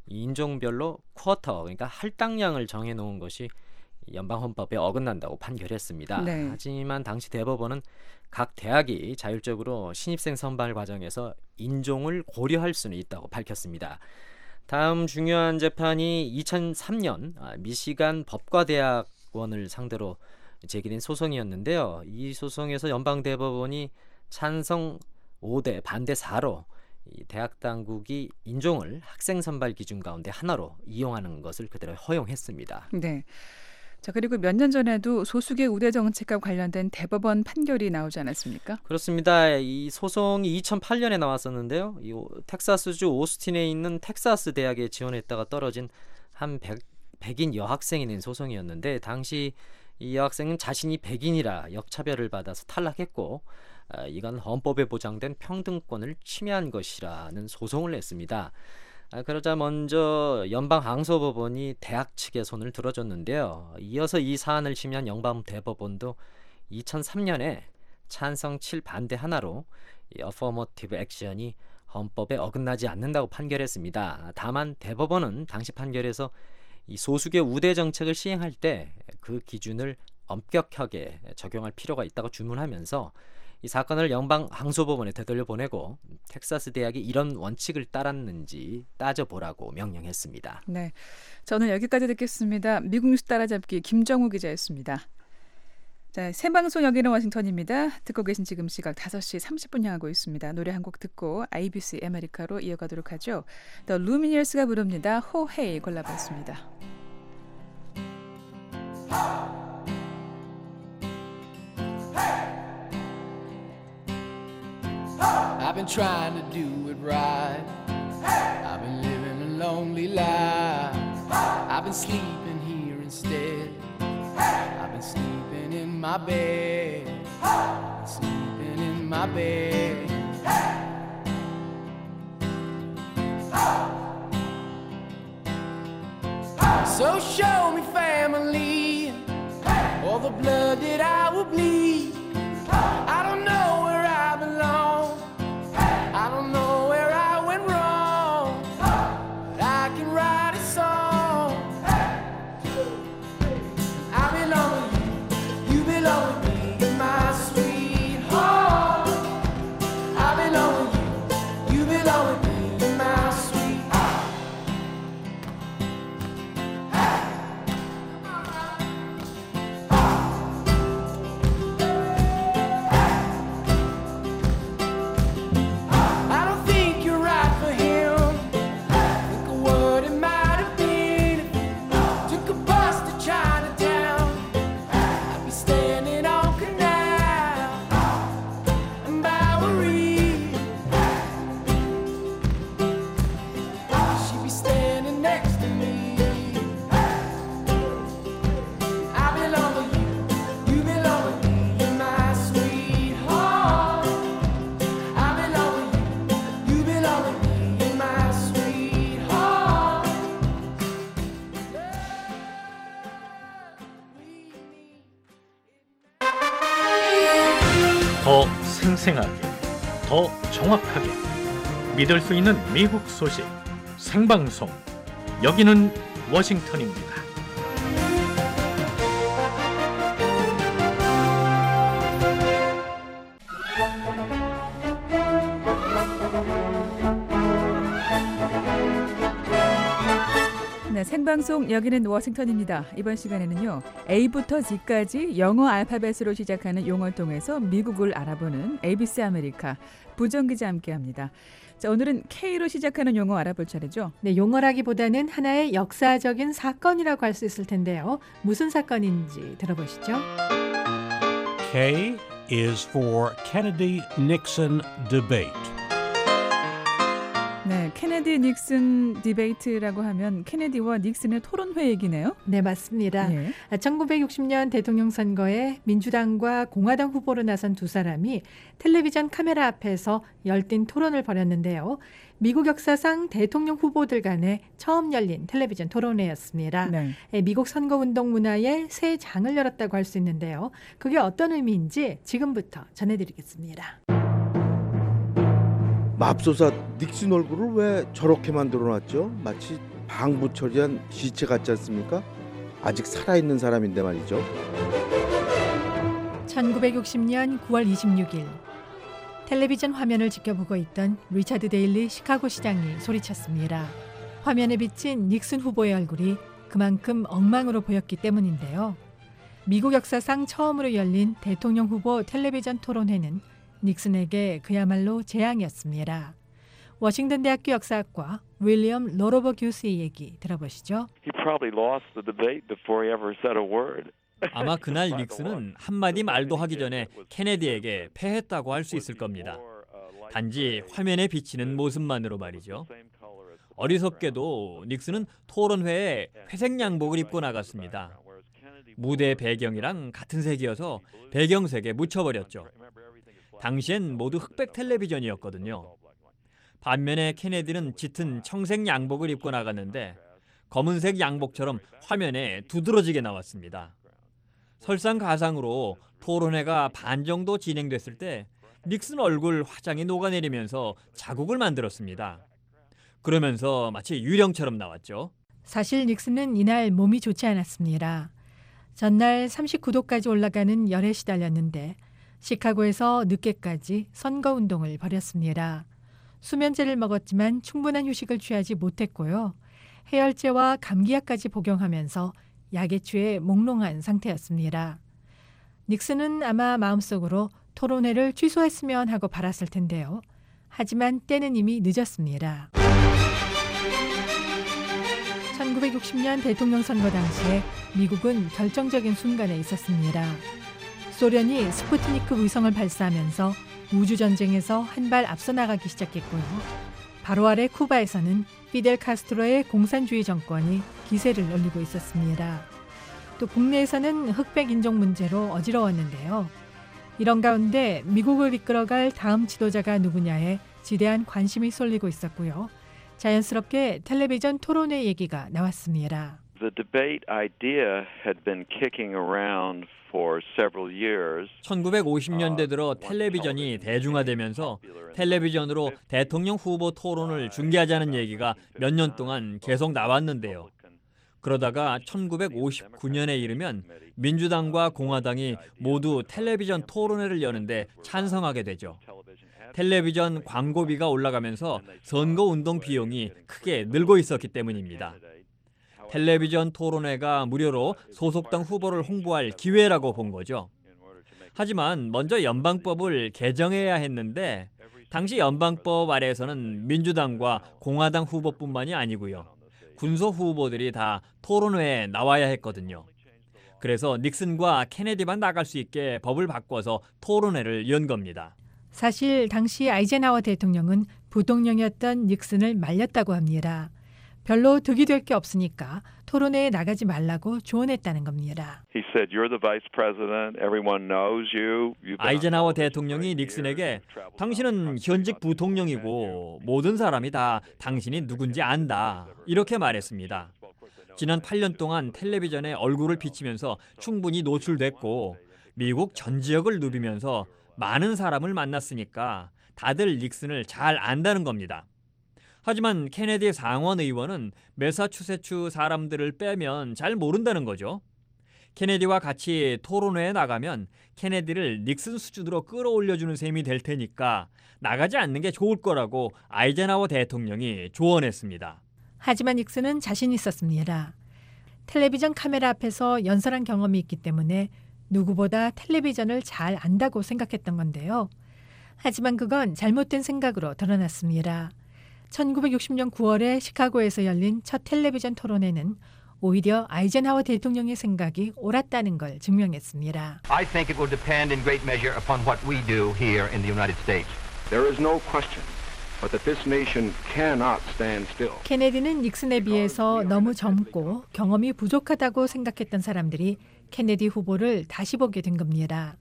인종별로 쿼터, 그러니까 할당량을 정해놓은 것이 연방헌법에 어긋난다고 판결했습니다. 네. 하지만 당시 대법원은 각 대학이 자율적으로 신입생 선발 과정에서 인종을 고려할 수는 있다고 밝혔습니다. 다음 중요한 재판이 이천삼 년 미시간 법과대학원을 상대로 제기된 소송이었는데요. 이 소송에서 연방대법원이 찬성 오 대 반대 사로 이 대학 당국이 인종을 학생 선발 기준 가운데 하나로 이용하는 것을 그대로 허용했습니다. 네. 자, 그리고 몇 년 전에도 소수계 우대 정책과 관련된 대법원 판결이 나오지 않았습니까? 그렇습니다. 이 소송이 이천팔 년에 나왔었는데요. 이 텍사스주 오스틴에 있는 텍사스 대학에 지원했다가 떨어진 한 백, 백인 여학생이 낸 소송이었는데 당시 이 여학생은 자신이 백인이라 역차별을 받아서 탈락했고 아, 이건 헌법에 보장된 평등권을 침해한 것이라는 소송을 냈습니다. 아, 그러자 먼저 연방항소법원이 대학 측의 손을 들어줬는데요. 이어서 이 사안을 심의한 연방대법원도 이천삼 년에 찬성 칠 반대 하나로 이 어퍼머티브 액션이 헌법에 어긋나지 않는다고 판결했습니다. 다만 대법원은 당시 판결에서 이 소수계 우대 정책을 시행할 때 그 기준을 엄격하게 적용할 필요가 있다고 주문하면서 이 사건을 연방 항소법원에 되돌려 보내고 텍사스 대학이 이런 원칙을 따랐는지 따져보라고 명령했습니다. 네, 저는 여기까지 듣겠습니다. 미국 뉴스 따라잡기 김정우 기자였습니다. 자, 생방송 여기는 워싱턴입니다. 듣고 계신 지금 시각 다섯 시 삼십 분 향하고 있습니다. 노래 한 곡 듣고 아이비씨 아메리카로 이어가도록 하죠. 더 루미니얼스가 부릅니다. 호헤이 골라봤습니다. I've been trying to do it right. I've been living a lonely life. I've been sleeping here instead. I've been sleeping in my bed. Sleeping in my bed. So show me family, all the blood that I will bleed. I don't know where I belong. I don't know where I went wrong. But I can write a song. I belong with you. You belong with me. You're my sweetheart. I belong with you. You belong with me. You're my sweetheart. 더 생생하게, 더 정확하게 믿을 수 있는 미국 소식 생방송 여기는 워싱턴입니다. 네, 생방송 여기는 워싱턴입니다. 이번 시간에는요, A부터 Z까지 영어 알파벳으로 시작하는 용어를 통해서 미국을 알아보는 에이비씨 아메리카 부정 기자 함께합니다. 자, 오늘은 K로 시작하는 용어 알아볼 차례죠. 네, 용어라기보다는 하나의 역사적인 사건이라고 할 수 있을 텐데요. 무슨 사건인지 들어보시죠. K is for Kennedy-Nixon debate. 네, 케네디 닉슨 디베이트라고 하면 케네디와 닉슨의 토론회 얘기네요. 네, 맞습니다. 네. 천구백육십 년 대통령 선거에 민주당과 공화당 후보로 나선 두 사람이 텔레비전 카메라 앞에서 열띤 토론을 벌였는데요. 미국 역사상 대통령 후보들 간에 처음 열린 텔레비전 토론회였습니다. 네. 미국 선거운동 문화의 새 장을 열었다고 할 수 있는데요. 그게 어떤 의미인지 지금부터 전해드리겠습니다. 맙소사 닉슨 얼굴을 왜 저렇게 만들어놨죠? 마치 방부 처리한 시체 같지 않습니까? 아직 살아있는 사람인데 말이죠. 천구백육십 년 구월 이십육일 텔레비전 화면을 지켜보고 있던 리차드 데일리 시카고 시장이 소리쳤습니다. 화면에 비친 닉슨 후보의 얼굴이 그만큼 엉망으로 보였기 때문인데요. 미국 역사상 처음으로 열린 대통령 후보 텔레비전 토론회는 닉슨에게 그야말로 재앙이었습니다. 워싱턴 대학교 역사학과 윌리엄 로로버 교수의 얘기 들어보시죠. 아마 그날 닉슨은 한마디 말도 하기 전에 케네디에게 패했다고 할 수 있을 겁니다. 단지 화면에 비치는 모습만으로 말이죠. 어리석게도 닉슨은 토론회에 회색 양복을 입고 나갔습니다. 무대 배경이랑 같은 색이어서 배경색에 묻혀버렸죠. 당시엔 모두 흑백 텔레비전이었거든요. 반면에 케네디는 짙은 청색 양복을 입고 나갔는데 검은색 양복처럼 화면에 두드러지게 나왔습니다. 설상가상으로 토론회가 반 정도 진행됐을 때 닉슨 얼굴 화장이 녹아내리면서 자국을 만들었습니다. 그러면서 마치 유령처럼 나왔죠. 사실 닉슨은 이날 몸이 좋지 않았습니다. 전날 삼십구 도까지 올라가는 열에 시달렸는데 시카고에서 늦게까지 선거운동을 벌였습니다. 수면제를 먹었지만 충분한 휴식을 취하지 못했고요. 해열제와 감기약까지 복용하면서 약에 취해 몽롱한 상태였습니다. 닉슨은 아마 마음속으로 토론회를 취소했으면 하고 바랐을 텐데요. 하지만 때는 이미 늦었습니다. 천구백육십 년 대통령 선거 당시에 미국은 결정적인 순간에 있었습니다. 소련이 스푸트니크 위성을 발사하면서 우주전쟁에서 한 발 앞서 나가기 시작했고요. 바로 아래 쿠바에서는 피델 카스트로의 공산주의 정권이 기세를 올리고 있었습니다. 또 국내에서는 흑백 인종 문제로 어지러웠는데요. 이런 가운데 미국을 이끌어갈 다음 지도자가 누구냐에 지대한 관심이 쏠리고 있었고요. 자연스럽게 텔레비전 토론회 얘기가 나왔습니다. The debate idea had been kicking around for several years. 천구백오십 년대 들어 텔레비전이 대중화되면서 텔레비전으로 대통령 후보 토론을 중계하자는 얘기가 몇 년 동안 계속 나왔는데요. 그러다가 천구백오십구 년에 이르면 민주당과 공화당이 모두 텔레비전 토론회를 여는데 찬성하게 되죠. 텔레비전 광고비가 올라가면서 선거운동 비용이 크게 늘고 있었기 때문입니다. 텔레비전 토론회가 무료로 소속당 후보를 홍보할 기회라고 본 거죠. 하지만 먼저 연방법을 개정해야 했는데 당시 연방법 아래에서는 민주당과 공화당 후보뿐만이 아니고요. 군소 후보들이 다 토론회에 나와야 했거든요. 그래서 닉슨과 케네디만 나갈 수 있게 법을 바꿔서 토론회를 연 겁니다. 사실 당시 아이젠하워 대통령은 부통령이었던 닉슨을 말렸다고 합니다. 별로 득이 될 게 없으니까 토론회에 나가지 말라고 조언했다는 겁니다. He said, "You're the vice president. Everyone knows you." 아이젠하워 대통령이 닉슨에게 당신은 현직 부통령이고 모든 사람이 다 당신이 누군지 안다. 이렇게 말했습니다. 지난 팔 년 동안 텔레비전에 얼굴을 비치면서 충분히 노출됐고 미국 전 지역을 누비면서 많은 사람을 만났으니까 다들 닉슨을 잘 안다는 겁니다. 하지만 케네디 상원 의원은 매사추세츠 사람들을 빼면 잘 모른다는 거죠. 케네디와 같이 토론회에 나가면 케네디를 닉슨 수준으로 끌어올려주는 셈이 될 테니까 나가지 않는 게 좋을 거라고 아이젠하워 대통령이 조언했습니다. 하지만 닉슨은 자신 있었습니다. 텔레비전 카메라 앞에서 연설한 경험이 있기 때문에 누구보다 텔레비전을 잘 안다고 생각했던 건데요. 하지만 그건 잘못된 생각으로 드러났습니다. 천구백육십 년 구월에 시카고에서 열린 첫 텔레비전 토론회는 오히려 아이젠하워 대통령의 생각이 옳았다는 걸 증명했습니다. I think it will depend in great measure upon what we do here in the United States. There is no question but that this nation cannot stand still. 케네디는 닉슨에 비해서 너무 젊고 경험이 부족하다고 생각했던 사람들이 케네디 후보를 다시 보게 된 겁니다.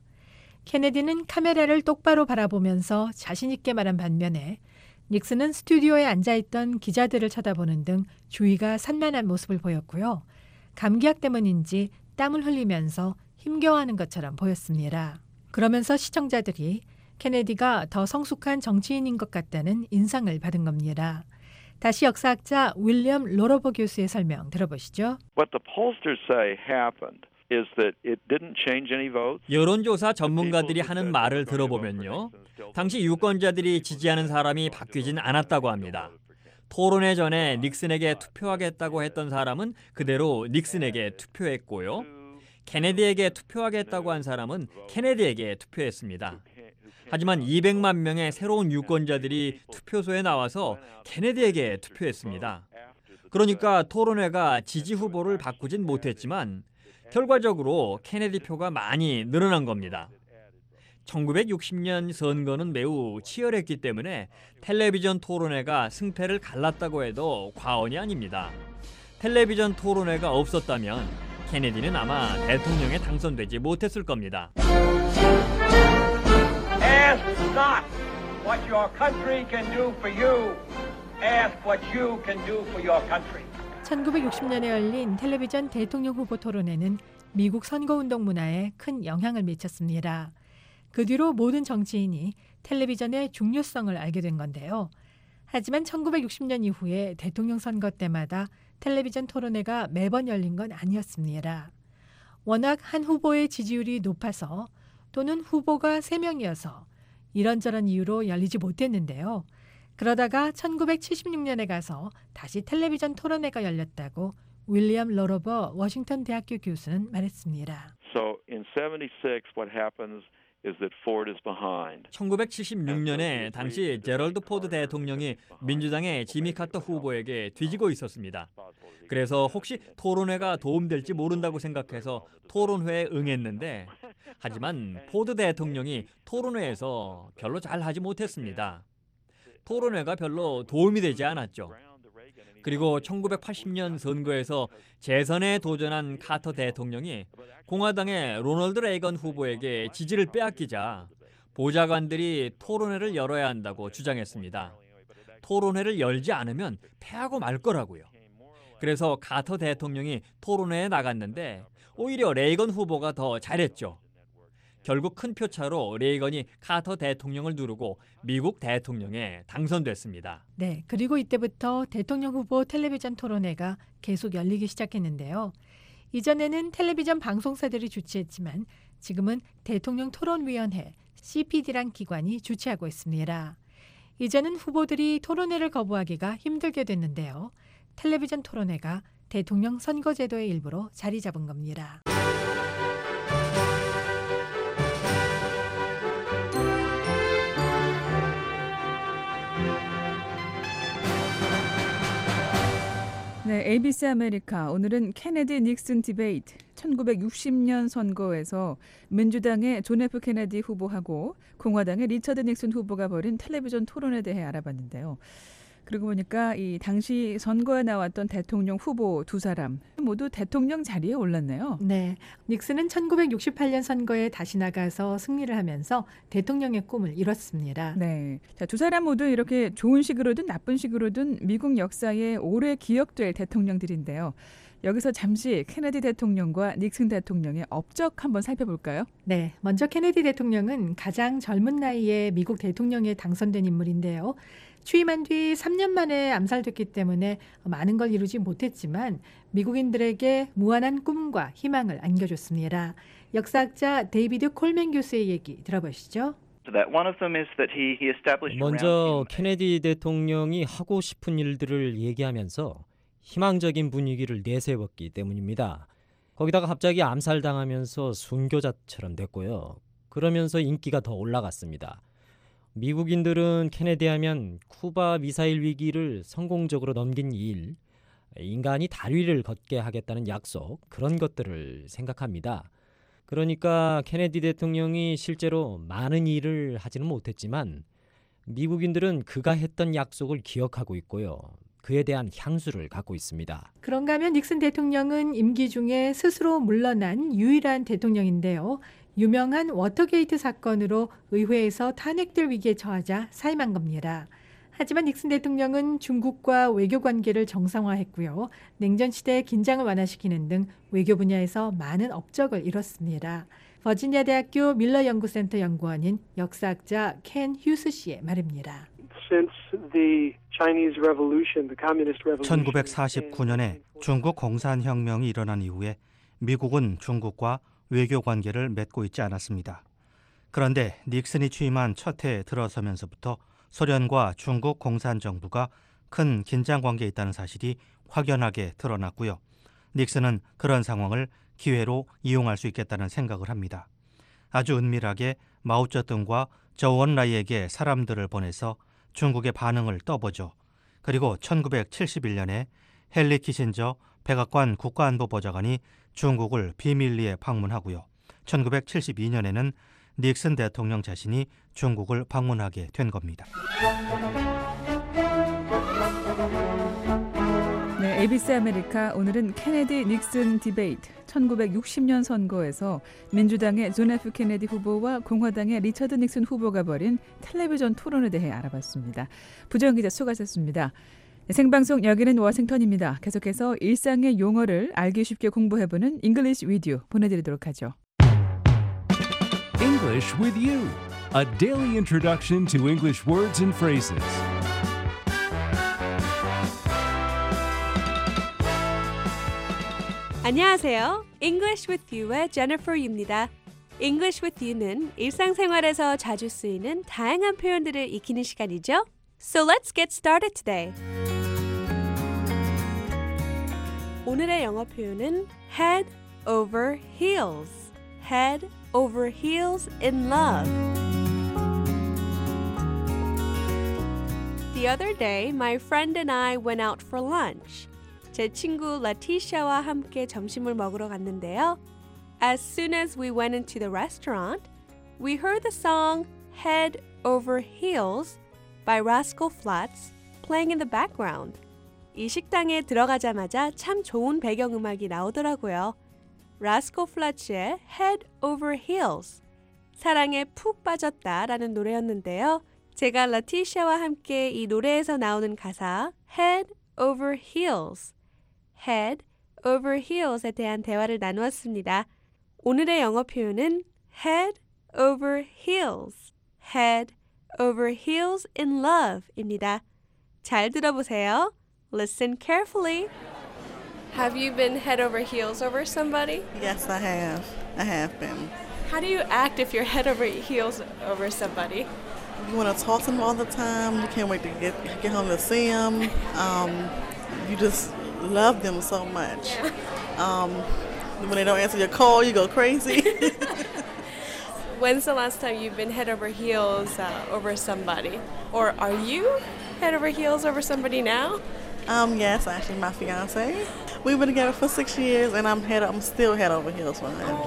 케네디는 카메라를 똑바로 바라보면서 자신 있게 말한 반면에 닉슨은 스튜디오에 앉아있던 기자들을 쳐다보는 등 주의가 산만한 모습을 보였고요. 감기약 때문인지 땀을 흘리면서 힘겨워하는 것처럼 보였습니다. 그러면서 시청자들이 케네디가 더 성숙한 정치인인 것 같다는 인상을 받은 겁니다. 다시 역사학자 윌리엄 로러버 교수의 설명 들어보시죠. What the pollsters say happened is that it didn't change any votes. 여론조사 전문가들이 하는 말을 들어보면요. 당시 유권자들이 지지하는 사람이 바뀌진 않았다고 합니다. 토론회 전에 닉슨에게 투표하겠다고 했던 사람은 그대로 닉슨에게 투표했고요. 케네디에게 투표하겠다고 한 사람은 케네디에게 투표했습니다. 하지만 이백만 명의 새로운 유권자들이 투표소에 나와서 케네디에게 투표했습니다. 그러니까 토론회가 지지 후보를 바꾸진 못했지만 결과적으로 케네디 표가 많이 늘어난 겁니다. 천구백육십 년 선거는 매우 치열했기 때문에 텔레비전 토론회가 승패를 갈랐다고 해도 과언이 아닙니다. 텔레비전 토론회가 없었다면 케네디는 아마 대통령에 당선되지 못했을 겁니다. Ask not what your country can do for you. Ask what you can do for your country. 천구백육십 년에 열린 텔레비전 대통령 후보 토론회는 미국 선거운동 문화에 큰 영향을 미쳤습니다. 그 뒤로 모든 정치인이 텔레비전의 중요성을 알게 된 건데요. 하지만 천구백육십 년 이후에 대통령 선거 때마다 텔레비전 토론회가 매번 열린 건 아니었습니다. 워낙 한 후보의 지지율이 높아서 또는 후보가 세 명이어서 이런저런 이유로 열리지 못했는데요. 그러다가 천구백칠십육 년에 가서 다시 텔레비전 토론회가 열렸다고 윌리엄 로러버 워싱턴 대학교 교수는 말했습니다. So in seventy-six what happens is that Ford is behind. 천구백칠십육 년에 당시 제럴드 포드 대통령이 민주당의 지미 카터 후보에게 뒤지고 있었습니다. 그래서 혹시 토론회가 도움될지 모른다고 생각해서 토론회에 응했는데 하지만 포드 대통령이 토론회에서 별로 잘하지 못했습니다. 토론회가 별로 도움이 되지 않았죠. 그리고 천구백팔십 년 선거에서 재선에 도전한 카터 대통령이 공화당의 로널드 레이건 후보에게 지지를 빼앗기자 보좌관들이 토론회를 열어야 한다고 주장했습니다. 토론회를 열지 않으면 패하고 말 거라고요. 그래서 카터 대통령이 토론회에 나갔는데 오히려 레이건 후보가 더 잘했죠. 결국 큰 표차로 레이건이 카터 대통령을 누르고 미국 대통령에 당선됐습니다. 네, 그리고 이때부터 대통령 후보 텔레비전 토론회가 계속 열리기 시작했는데요. 이전에는 텔레비전 방송사들이 주최했지만 지금은 대통령 토론위원회 씨피디란 기관이 주최하고 있습니다. 이제는 후보들이 토론회를 거부하기가 힘들게 됐는데요. 텔레비전 토론회가 대통령 선거제도의 일부로 자리 잡은 겁니다. 네, 에이비씨 아메리카 오늘은 케네디 닉슨 디베이트 천구백육십 년 선거에서 민주당의 존 에프 케네디 후보하고 공화당의 리처드 닉슨 후보가 벌인 텔레비전 토론에 대해 알아봤는데요. 그러고 보니까 이 당시 선거에 나왔던 대통령 후보 두 사람 모두 대통령 자리에 올랐네요. 네, 닉슨은 천구백육십팔 년 선거에 다시 나가서 승리를 하면서 대통령의 꿈을 이뤘습니다. 네, 자, 두 사람 모두 이렇게 좋은 식으로든 나쁜 식으로든 미국 역사에 오래 기억될 대통령들인데요. 여기서 잠시 케네디 대통령과 닉슨 대통령의 업적 한번 살펴볼까요? 네, 먼저 케네디 대통령은 가장 젊은 나이에 미국 대통령에 당선된 인물인데요. 취임한 뒤 삼 년 만에 암살됐기 때문에 많은 걸 이루지 못했지만 미국인들에게 무한한 꿈과 희망을 안겨줬습니다. 역사학자 데이비드 콜맨 교수의 얘기 들어보시죠. 먼저 케네디 대통령이 하고 싶은 일들을 얘기하면서 희망적인 분위기를 내세웠기 때문입니다. 거기다가 갑자기 암살당하면서 순교자처럼 됐고요. 그러면서 인기가 더 올라갔습니다. 미국인들은 케네디 하면 쿠바 미사일 위기를 성공적으로 넘긴 일, 인간이 달 위를 걷게 하겠다는 약속, 그런 것들을 생각합니다. 그러니까 케네디 대통령이 실제로 많은 일을 하지는 못했지만 미국인들은 그가 했던 약속을 기억하고 있고요. 그에 대한 향수를 갖고 있습니다. 그런가 하면 닉슨 대통령은 임기 중에 스스로 물러난 유일한 대통령인데요. 유명한 워터게이트 사건으로 의회에서 탄핵될 위기에 처하자 사임한 겁니다. 하지만 닉슨 대통령은 중국과 외교 관계를 정상화했고요. 냉전 시대의 긴장을 완화시키는 등 외교 분야에서 많은 업적을 이뤘습니다. 버지니아 대학교 밀러 연구센터 연구원인 역사학자 켄 휴스 씨의 말입니다. 천구백사십구 년에 중국 공산혁명이 일어난 이후에 미국은 중국과 외교 관계를 맺고 있지 않았습니다. 그런데 닉슨이 취임한 첫 해에 들어서면서부터 소련과 중국 공산정부가 큰 긴장 관계에 있다는 사실이 확연하게 드러났고요. 닉슨은 그런 상황을 기회로 이용할 수 있겠다는 생각을 합니다. 아주 은밀하게 마오쩌둥과 저우언라이에게 사람들을 보내서 중국의 반응을 떠보죠. 그리고 천구백칠십일 년에 헨리 키신저 백악관 국가안보보좌관이 중국을 비밀리에 방문하고요. 천구백칠십이 년에는 닉슨 대통령 자신이 중국을 방문하게 된 겁니다. 네, 에이비씨 아메리카 오늘은 케네디 닉슨 디베이트 천구백육십 년 선거에서 민주당의 존 에프 케네디 후보와 공화당의 리처드 닉슨 후보가 벌인 텔레비전 토론에 대해 알아봤습니다. 부정 기자 수고하셨습니다. 생방송 여기는 워싱턴입니다. 계속해서 일상의 용어를 알기 쉽게 공부해보는 English with You 보내드리도록 하죠. English with You, a daily introduction to English words and phrases. 안녕하세요. English with You의 Jennifer Yu입니다. English with You는 일상생활에서 자주 쓰이는 다양한 표현들을 익히는 시간이죠. So let's get started today. 오늘의 영어 표현은 head over heels. Head over heels in love. The other day, my friend and I went out for lunch. 제 친구 라티샤와 함께 점심을 먹으러 갔는데요. As soon as we went into the restaurant, we heard the song Head Over Heels by Rascal Flatts playing in the background. 이 식당에 들어가자마자 참 좋은 배경음악이 나오더라고요. Rascal Flatts의 Head Over Heels, 사랑에 푹 빠졌다라는 노래였는데요. 제가 라티샤와 함께 이 노래에서 나오는 가사 Head Over Heels, Head Over Heels에 대한 대화를 나누었습니다. 오늘의 영어 표현은 Head Over Heels, Head Over Heels in Love입니다. 잘 들어보세요. Listen carefully. Have you been head over heels over somebody? Yes, I have. I have been. How do you act if you're head over heels over somebody? You want to talk to them all the time. You can't wait to get get home to see them. Um, you just love them so much. Yeah. Um, when they don't answer your call, you go crazy. When's the last time you've been head over heels uh, over somebody? Or are you head over heels over somebody now? Um, yes, actually, my fiance. We've been together for six years, and I'm head. I'm still head over heels for him.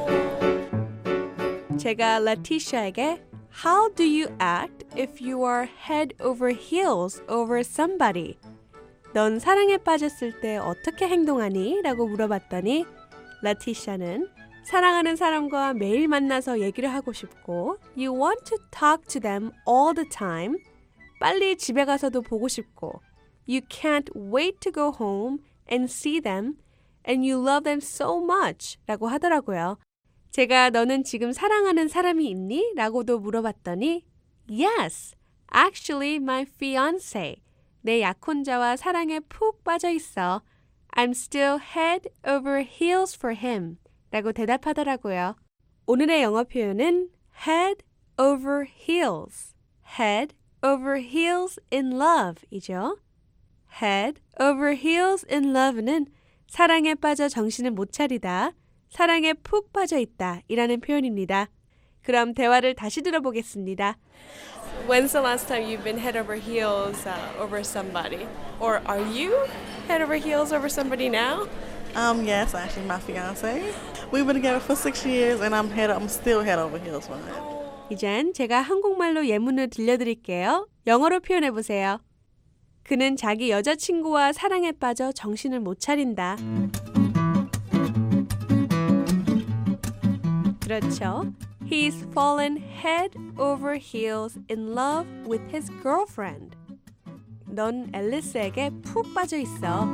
제가 라티샤에게 How do you act if you are head over heels over somebody? 넌 사랑에 빠졌을 때 어떻게 행동하니? 라고 물어봤더니 라티샤는 사랑하는 사람과 매일 만나서 얘기를 하고 싶고 You want to talk to them all the time. 빨리 집에 가서도 보고 싶고 You can't wait to go home and see them and you love them so much 라고 하더라고요. 제가 너는 지금 사랑하는 사람이 있니? 라고도 물어봤더니 Yes, actually my fiance. 내 약혼자와 사랑에 푹 빠져 있어. I'm still head over heels for him. 라고 대답하더라고요. 오늘의 영어 표현은 head over heels. Head over heels in love 이죠. Head over heels in love는 사랑에 빠져 정신을 못 차리다, 사랑에 푹 빠져 있다 이라는 표현입니다. 그럼 대화를 다시 들어보겠습니다. When's the last time you've been head over heels uh, over somebody? Or are you head over heels over somebody now? Um, yes, actually, my fiance. We've been together for six years, and I'm head. I'm still head over heels for him. 이젠 제가 한국말로 예문을 들려드릴게요. 영어로 표현해 보세요. 그는 자기 여자친구와 사랑에 빠져 정신을 못 차린다. 그렇죠. He's fallen head over heels in love with his girlfriend. 넌 앨리스에게 푹 빠져 있어.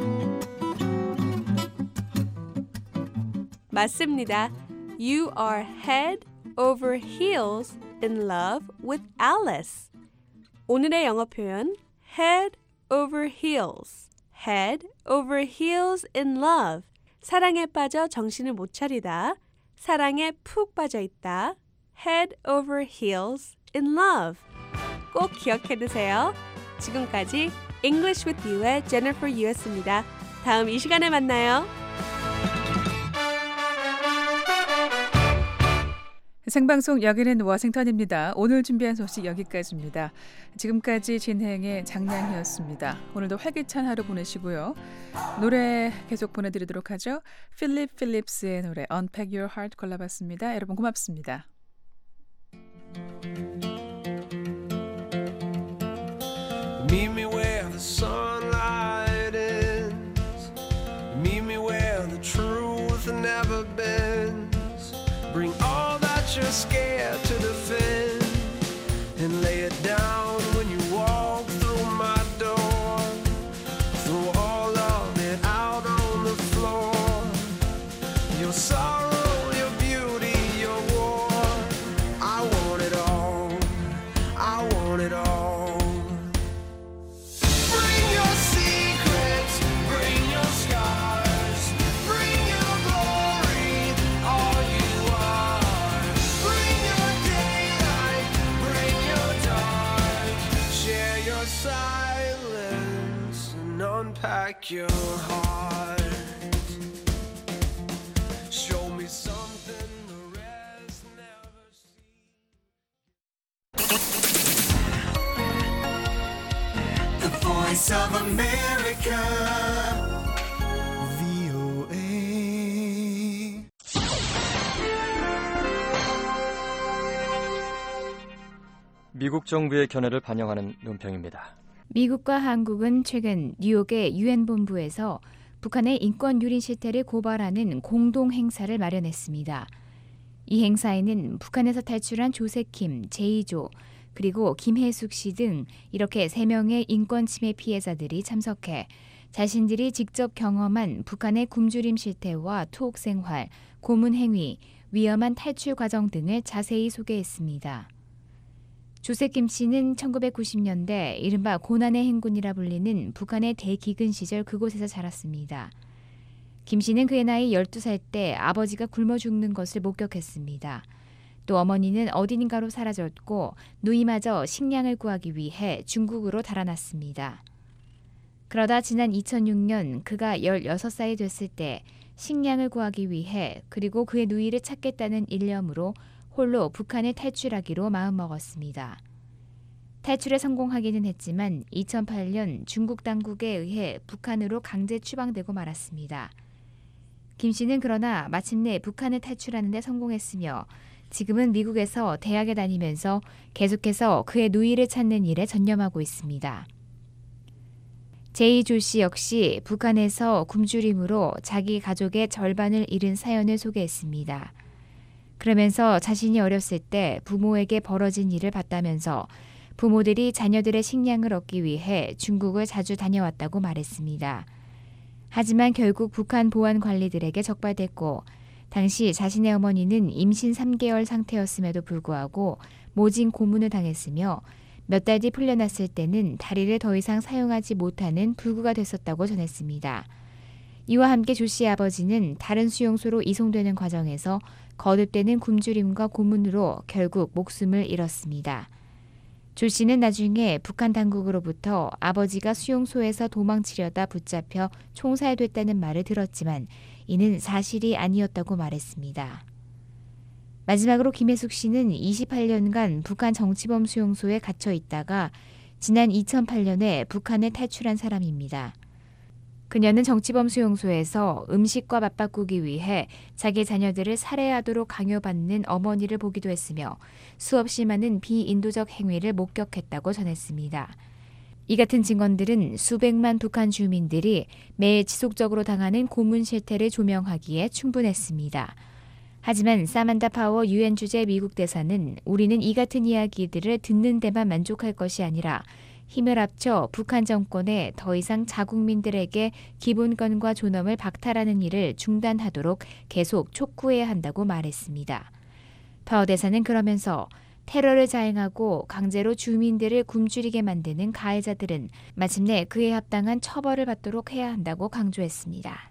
맞습니다. You are head over heels in love with Alice. 오늘의 영어 표현 head over heels. Head over heels in love. 사랑에 빠져 정신을 못 차리다. 사랑에 푹 빠져 있다. Head over heels in love. 꼭 기억해두세요. 지금까지 English with You의 Jennifer Yu였습니다. 다음 이 시간에 만나요. 생방송 여기는 워싱턴입니다. 오늘 준비한 소식 여기까지입니다. 지금까지 진행의 장량이었습니다. 오늘도 활기찬 하루 보내시고요. 노래 계속 보내드리도록 하죠. 필립 필립스의 노래 Unpack Your Heart 골라봤습니다. 여러분 고맙습니다. Meet me where the sunlight ends. Meet me where the truth never bends. Bring all that you're scared to defend and lay it down when you walk through my door. Throw all of it out on the floor. Your sorrow, your beauty, your war. I want it all. I want it all. Bring silence and unpack your heart. Show me something the rest never see. The Voice of America. 미국 정부의 견해를 반영하는 논평입니다. 미국과 한국은 최근 뉴욕의 유엔 본부에서 북한의 인권 유린 실태를 고발하는 공동 행사를 마련했습니다. 이 행사에는 북한에서 탈출한 조세킴, 제이조, 그리고 김혜숙 씨 등 이렇게 세 명의 인권 침해 피해자들이 참석해 자신들이 직접 경험한 북한의 굶주림 실태와 투옥 생활, 고문 행위, 위험한 탈출 과정 등을 자세히 소개했습니다. 조세킴 씨는 천구백구십 년대 이른바 고난의 행군이라 불리는 북한의 대기근 시절 그곳에서 자랐습니다. 김 씨는 그의 나이 열두 살 때 아버지가 굶어 죽는 것을 목격했습니다. 또 어머니는 어딘가로 사라졌고 누이마저 식량을 구하기 위해 중국으로 달아났습니다. 그러다 지난 이천육 년 그가 열여섯 살이 됐을 때 식량을 구하기 위해 그리고 그의 누이를 찾겠다는 일념으로 홀로 북한을 탈출하기로 마음먹었습니다. 탈출에 성공하기는 했지만 이천팔 년 중국 당국에 의해 북한으로 강제 추방되고 말았습니다. 김 씨는 그러나 마침내 북한을 탈출하는 데 성공했으며 지금은 미국에서 대학에 다니면서 계속해서 그의 누이를 찾는 일에 전념하고 있습니다. 제이조 씨 역시 북한에서 굶주림으로 자기 가족의 절반을 잃은 사연을 소개했습니다. 그러면서 자신이 어렸을 때 부모에게 벌어진 일을 봤다면서 부모들이 자녀들의 식량을 얻기 위해 중국을 자주 다녀왔다고 말했습니다. 하지만 결국 북한 보안 관리들에게 적발됐고 당시 자신의 어머니는 임신 삼 개월 상태였음에도 불구하고 모진 고문을 당했으며 몇 달 뒤 풀려났을 때는 다리를 더 이상 사용하지 못하는 불구가 됐었다고 전했습니다. 이와 함께 조 씨의 아버지는 다른 수용소로 이송되는 과정에서 거듭되는 굶주림과 고문으로 결국 목숨을 잃었습니다. 조 씨는 나중에 북한 당국으로부터 아버지가 수용소에서 도망치려다 붙잡혀 총살됐다는 말을 들었지만 이는 사실이 아니었다고 말했습니다. 마지막으로 김혜숙 씨는 이십팔 년간 북한 정치범 수용소에 갇혀 있다가 지난 이천팔 년에 북한을 탈출한 사람입니다. 그녀는 정치범 수용소에서 음식과 맞바꾸기 위해 자기 자녀들을 살해하도록 강요받는 어머니를 보기도 했으며 수없이 많은 비인도적 행위를 목격했다고 전했습니다. 이 같은 증언들은 수백만 북한 주민들이 매일 지속적으로 당하는 고문 실태를 조명하기에 충분했습니다. 하지만 사만다 파워 유엔 주재 미국 대사는 우리는 이 같은 이야기들을 듣는 데만 만족할 것이 아니라 힘을 합쳐 북한 정권에 더 이상 자국민들에게 기본권과 존엄을 박탈하는 일을 중단하도록 계속 촉구해야 한다고 말했습니다. 파워 대사는 그러면서 테러를 자행하고 강제로 주민들을 굶주리게 만드는 가해자들은 마침내 그에 합당한 처벌을 받도록 해야 한다고 강조했습니다.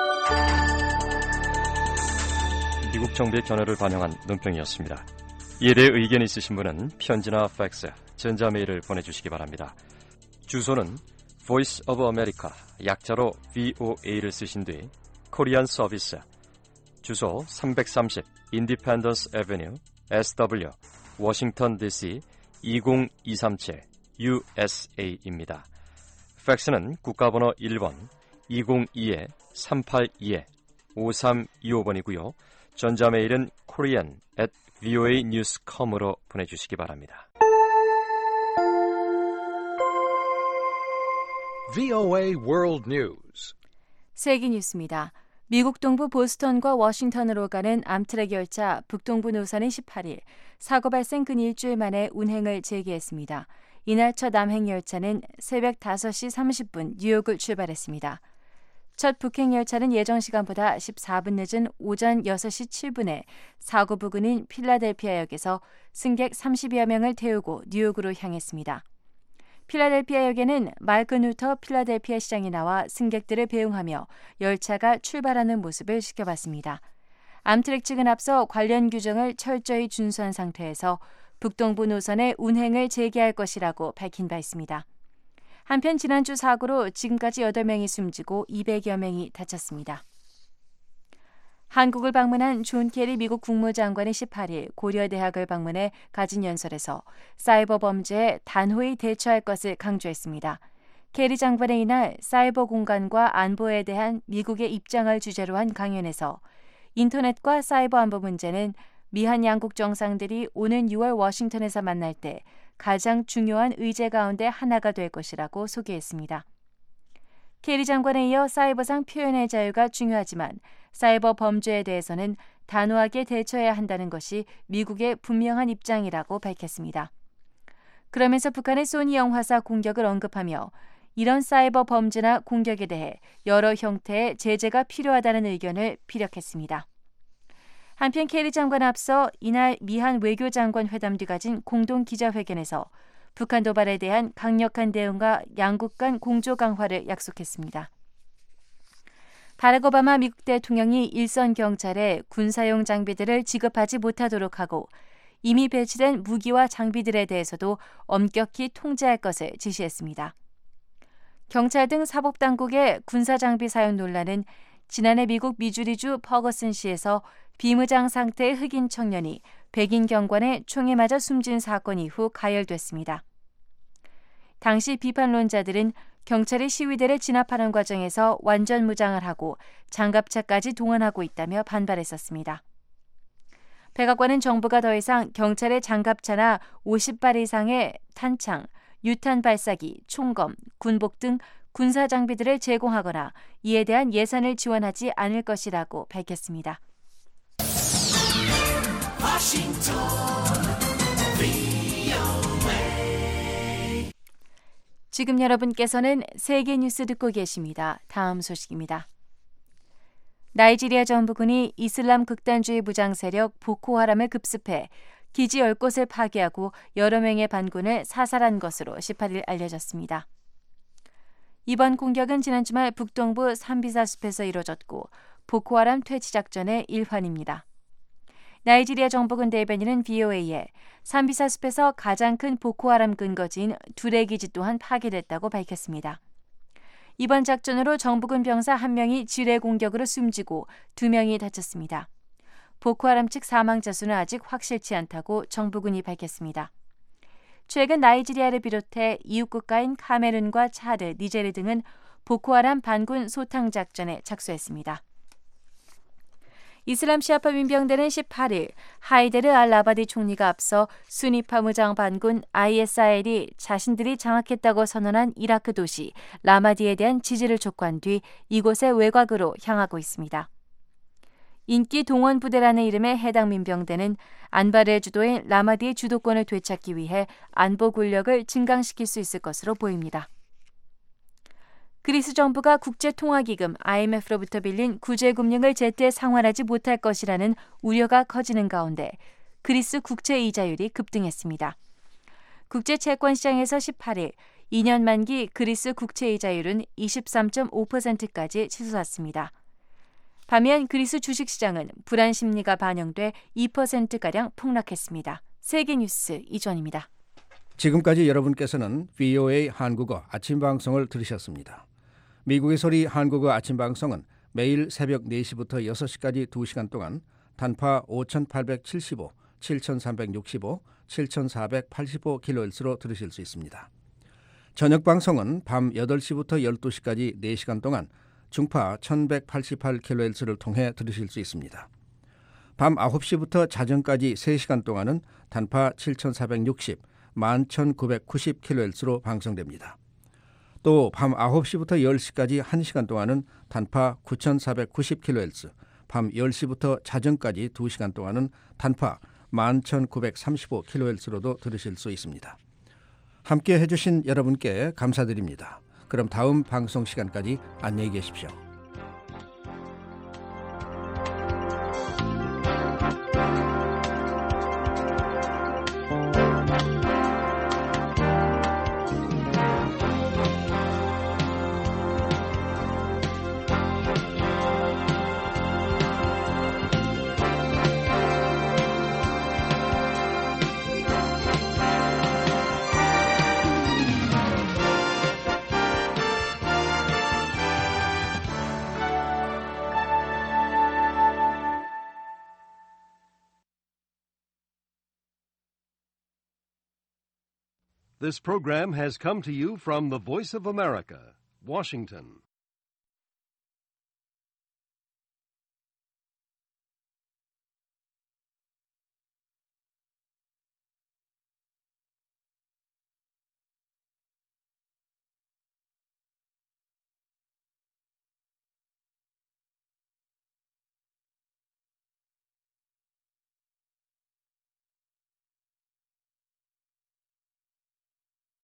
미국 정부의 견해를 반영한 논평이었습니다. 이에 대해 의견이 있으신 분은 편지나 팩스, 전자메일을 보내주시기 바랍니다. 주소는 Voice of America, 약자로 브이오에이를 쓰신 뒤 코리안 서비스, 주소 삼백삼십 Independence Avenue, 에스더블유, 워싱턴 디씨 이공이삼칠 유에스에이입니다. 팩스는 국가번호 일 번 이공이 삼팔이 오삼이오 번이고요. 전자메일은 korean at voa news dot com으로 보내주시기 바랍니다. 브이오에이 World News. 세계 뉴스입니다. 미국 동부 보스턴과 워싱턴으로 가는 암트랙 열차 북동부 노선은 십팔 일 사고 발생 근 일주일 만에 운행을 재개했습니다. 이날 첫 암행 열차는 새벽 다섯 시 삼십 분 뉴욕을 출발했습니다. 첫 북행 열차는 예정 시간보다 십사 분 늦은 오전 여섯 시 칠 분에 사고 부근인 필라델피아역에서 승객 삼십여 명을 태우고 뉴욕으로 향했습니다. 필라델피아역에는 마이클 누터 필라델피아 시장이 나와 승객들을 배웅하며 열차가 출발하는 모습을 지켜봤습니다. 암트랙 측은 앞서 관련 규정을 철저히 준수한 상태에서 북동부 노선의 운행을 재개할 것이라고 밝힌 바 있습니다. 한편 지난주 사고로 지금까지 여덟 명이 숨지고 이백여 명이 다쳤습니다. 한국을 방문한 존 케리 미국 국무장관이 십팔 일 고려대학을 방문해 가진 연설에서 사이버 범죄에 단호히 대처할 것을 강조했습니다. 케리 장관은 이날 사이버 공간과 안보에 대한 미국의 입장을 주제로 한 강연에서 인터넷과 사이버 안보 문제는 미한 양국 정상들이 오는 유월 워싱턴에서 만날 때 가장 중요한 의제 가운데 하나가 될 것이라고 소개했습니다. 케리 장관에 이어 사이버상 표현의 자유가 중요하지만 사이버 범죄에 대해서는 단호하게 대처해야 한다는 것이 미국의 분명한 입장이라고 밝혔습니다. 그러면서 북한의 소니 영화사 공격을 언급하며 이런 사이버 범죄나 공격에 대해 여러 형태의 제재가 필요하다는 의견을 피력했습니다. 한편 케리 장관은 앞서 이날 미한 외교장관 회담 뒤 가진 공동 기자회견에서 북한 도발에 대한 강력한 대응과 양국 간 공조 강화를 약속했습니다. 바락 오바마 미국 대통령이 일선 경찰에 군사용 장비들을 지급하지 못하도록 하고 이미 배치된 무기와 장비들에 대해서도 엄격히 통제할 것을 지시했습니다. 경찰 등 사법당국의 군사장비 사용 논란은 지난해 미국 미주리주 퍼거슨시에서 비무장 상태의 흑인 청년이 백인 경관에 총에 맞아 숨진 사건 이후 가열됐습니다. 당시 비판론자들은 경찰이 시위대를 진압하는 과정에서 완전 무장을 하고 장갑차까지 동원하고 있다며 반발했었습니다. 백악관은 정부가 더 이상 경찰의 장갑차나 오십 발 이상의 탄창, 유탄 발사기, 총검, 군복 등 군사 장비들을 제공하거나 이에 대한 예산을 지원하지 않을 것이라고 밝혔습니다. 지금 여러분께서는 세계 뉴스 듣고 계십니다. 다음 소식입니다. 나이지리아 정부군이 이슬람 극단주의 무장 세력 보코하람을 급습해 기지 열 곳을 파괴하고 여러 명의 반군을 사살한 것으로 십팔 일 알려졌습니다. 이번 공격은 지난 주말 북동부 삼비사 숲에서 이뤄졌고 보코하람 퇴치 작전의 일환입니다. 나이지리아 정부군 대변인은 브이오에이에 삼비사 숲에서 가장 큰 보코하람 근거지인 두레 기지 또한 파괴됐다고 밝혔습니다. 이번 작전으로 정부군 병사 한 명이 지뢰 공격으로 숨지고 두 명이 다쳤습니다. 보코하람 측 사망자 수는 아직 확실치 않다고 정부군이 밝혔습니다. 최근 나이지리아를 비롯해 이웃 국가인 카메룬과 차드, 니제르 등은 보코하람 반군 소탕 작전에 착수했습니다. 이슬람 시아파 민병대는 십팔 일 하이데르 알-라바디 총리가 앞서 수니파 무장 반군 아이에스아이엘이 자신들이 장악했다고 선언한 이라크 도시 라마디에 대한 지지를 촉구한 뒤 이곳의 외곽으로 향하고 있습니다. 인기 동원 부대라는 이름의 해당 민병대는 안바르의 주도인 라마디의 주도권을 되찾기 위해 안보 군력을 증강시킬 수 있을 것으로 보입니다. 그리스 정부가 국제통화기금 아이엠에프로부터 빌린 구제금융을 제때 상환하지 못할 것이라는 우려가 커지는 가운데 그리스 국채이자율이 급등했습니다. 국제채권시장에서 십팔 일 이 년 만기 그리스 국채이자율은 이십삼 점 오 퍼센트까지 치솟았습니다. 반면 그리스 주식시장은 불안 심리가 반영돼 이 퍼센트가량 폭락했습니다. 세계뉴스 이주원입니다. 지금까지 여러분께서는 브이오에이 한국어 아침 방송을 들으셨습니다. 미국의 소리 한국어 아침 방송은 매일 새벽 네 시부터 여섯 시까지 두 시간 동안 단파 오천팔백칠십오, 칠천삼백육십오, 칠천사백팔십오 킬로헤르츠로 들으실 수 있습니다. 저녁 방송은 밤 여덟 시부터 열두 시까지 네 시간 동안 중파 천백팔십팔 킬로헤르츠를 통해 들으실 수 있습니다. 밤 아홉 시부터 자정까지 세 시간 동안은 단파 칠천사백육십, 만 천구백구십 킬로헤르츠로 방송됩니다. 또 밤 아홉 시부터 열 시까지 한 시간 동안은 단파 구천사백구십 킬로헤르츠, 밤 열 시부터 자정까지 두 시간 동안은 단파 만 천구백삼십오 킬로헤르츠로도 들으실 수 있습니다. 함께 해주신 여러분께 감사드립니다. 그럼 다음 방송 시간까지 안녕히 계십시오. This program has come to you from the Voice of America, Washington.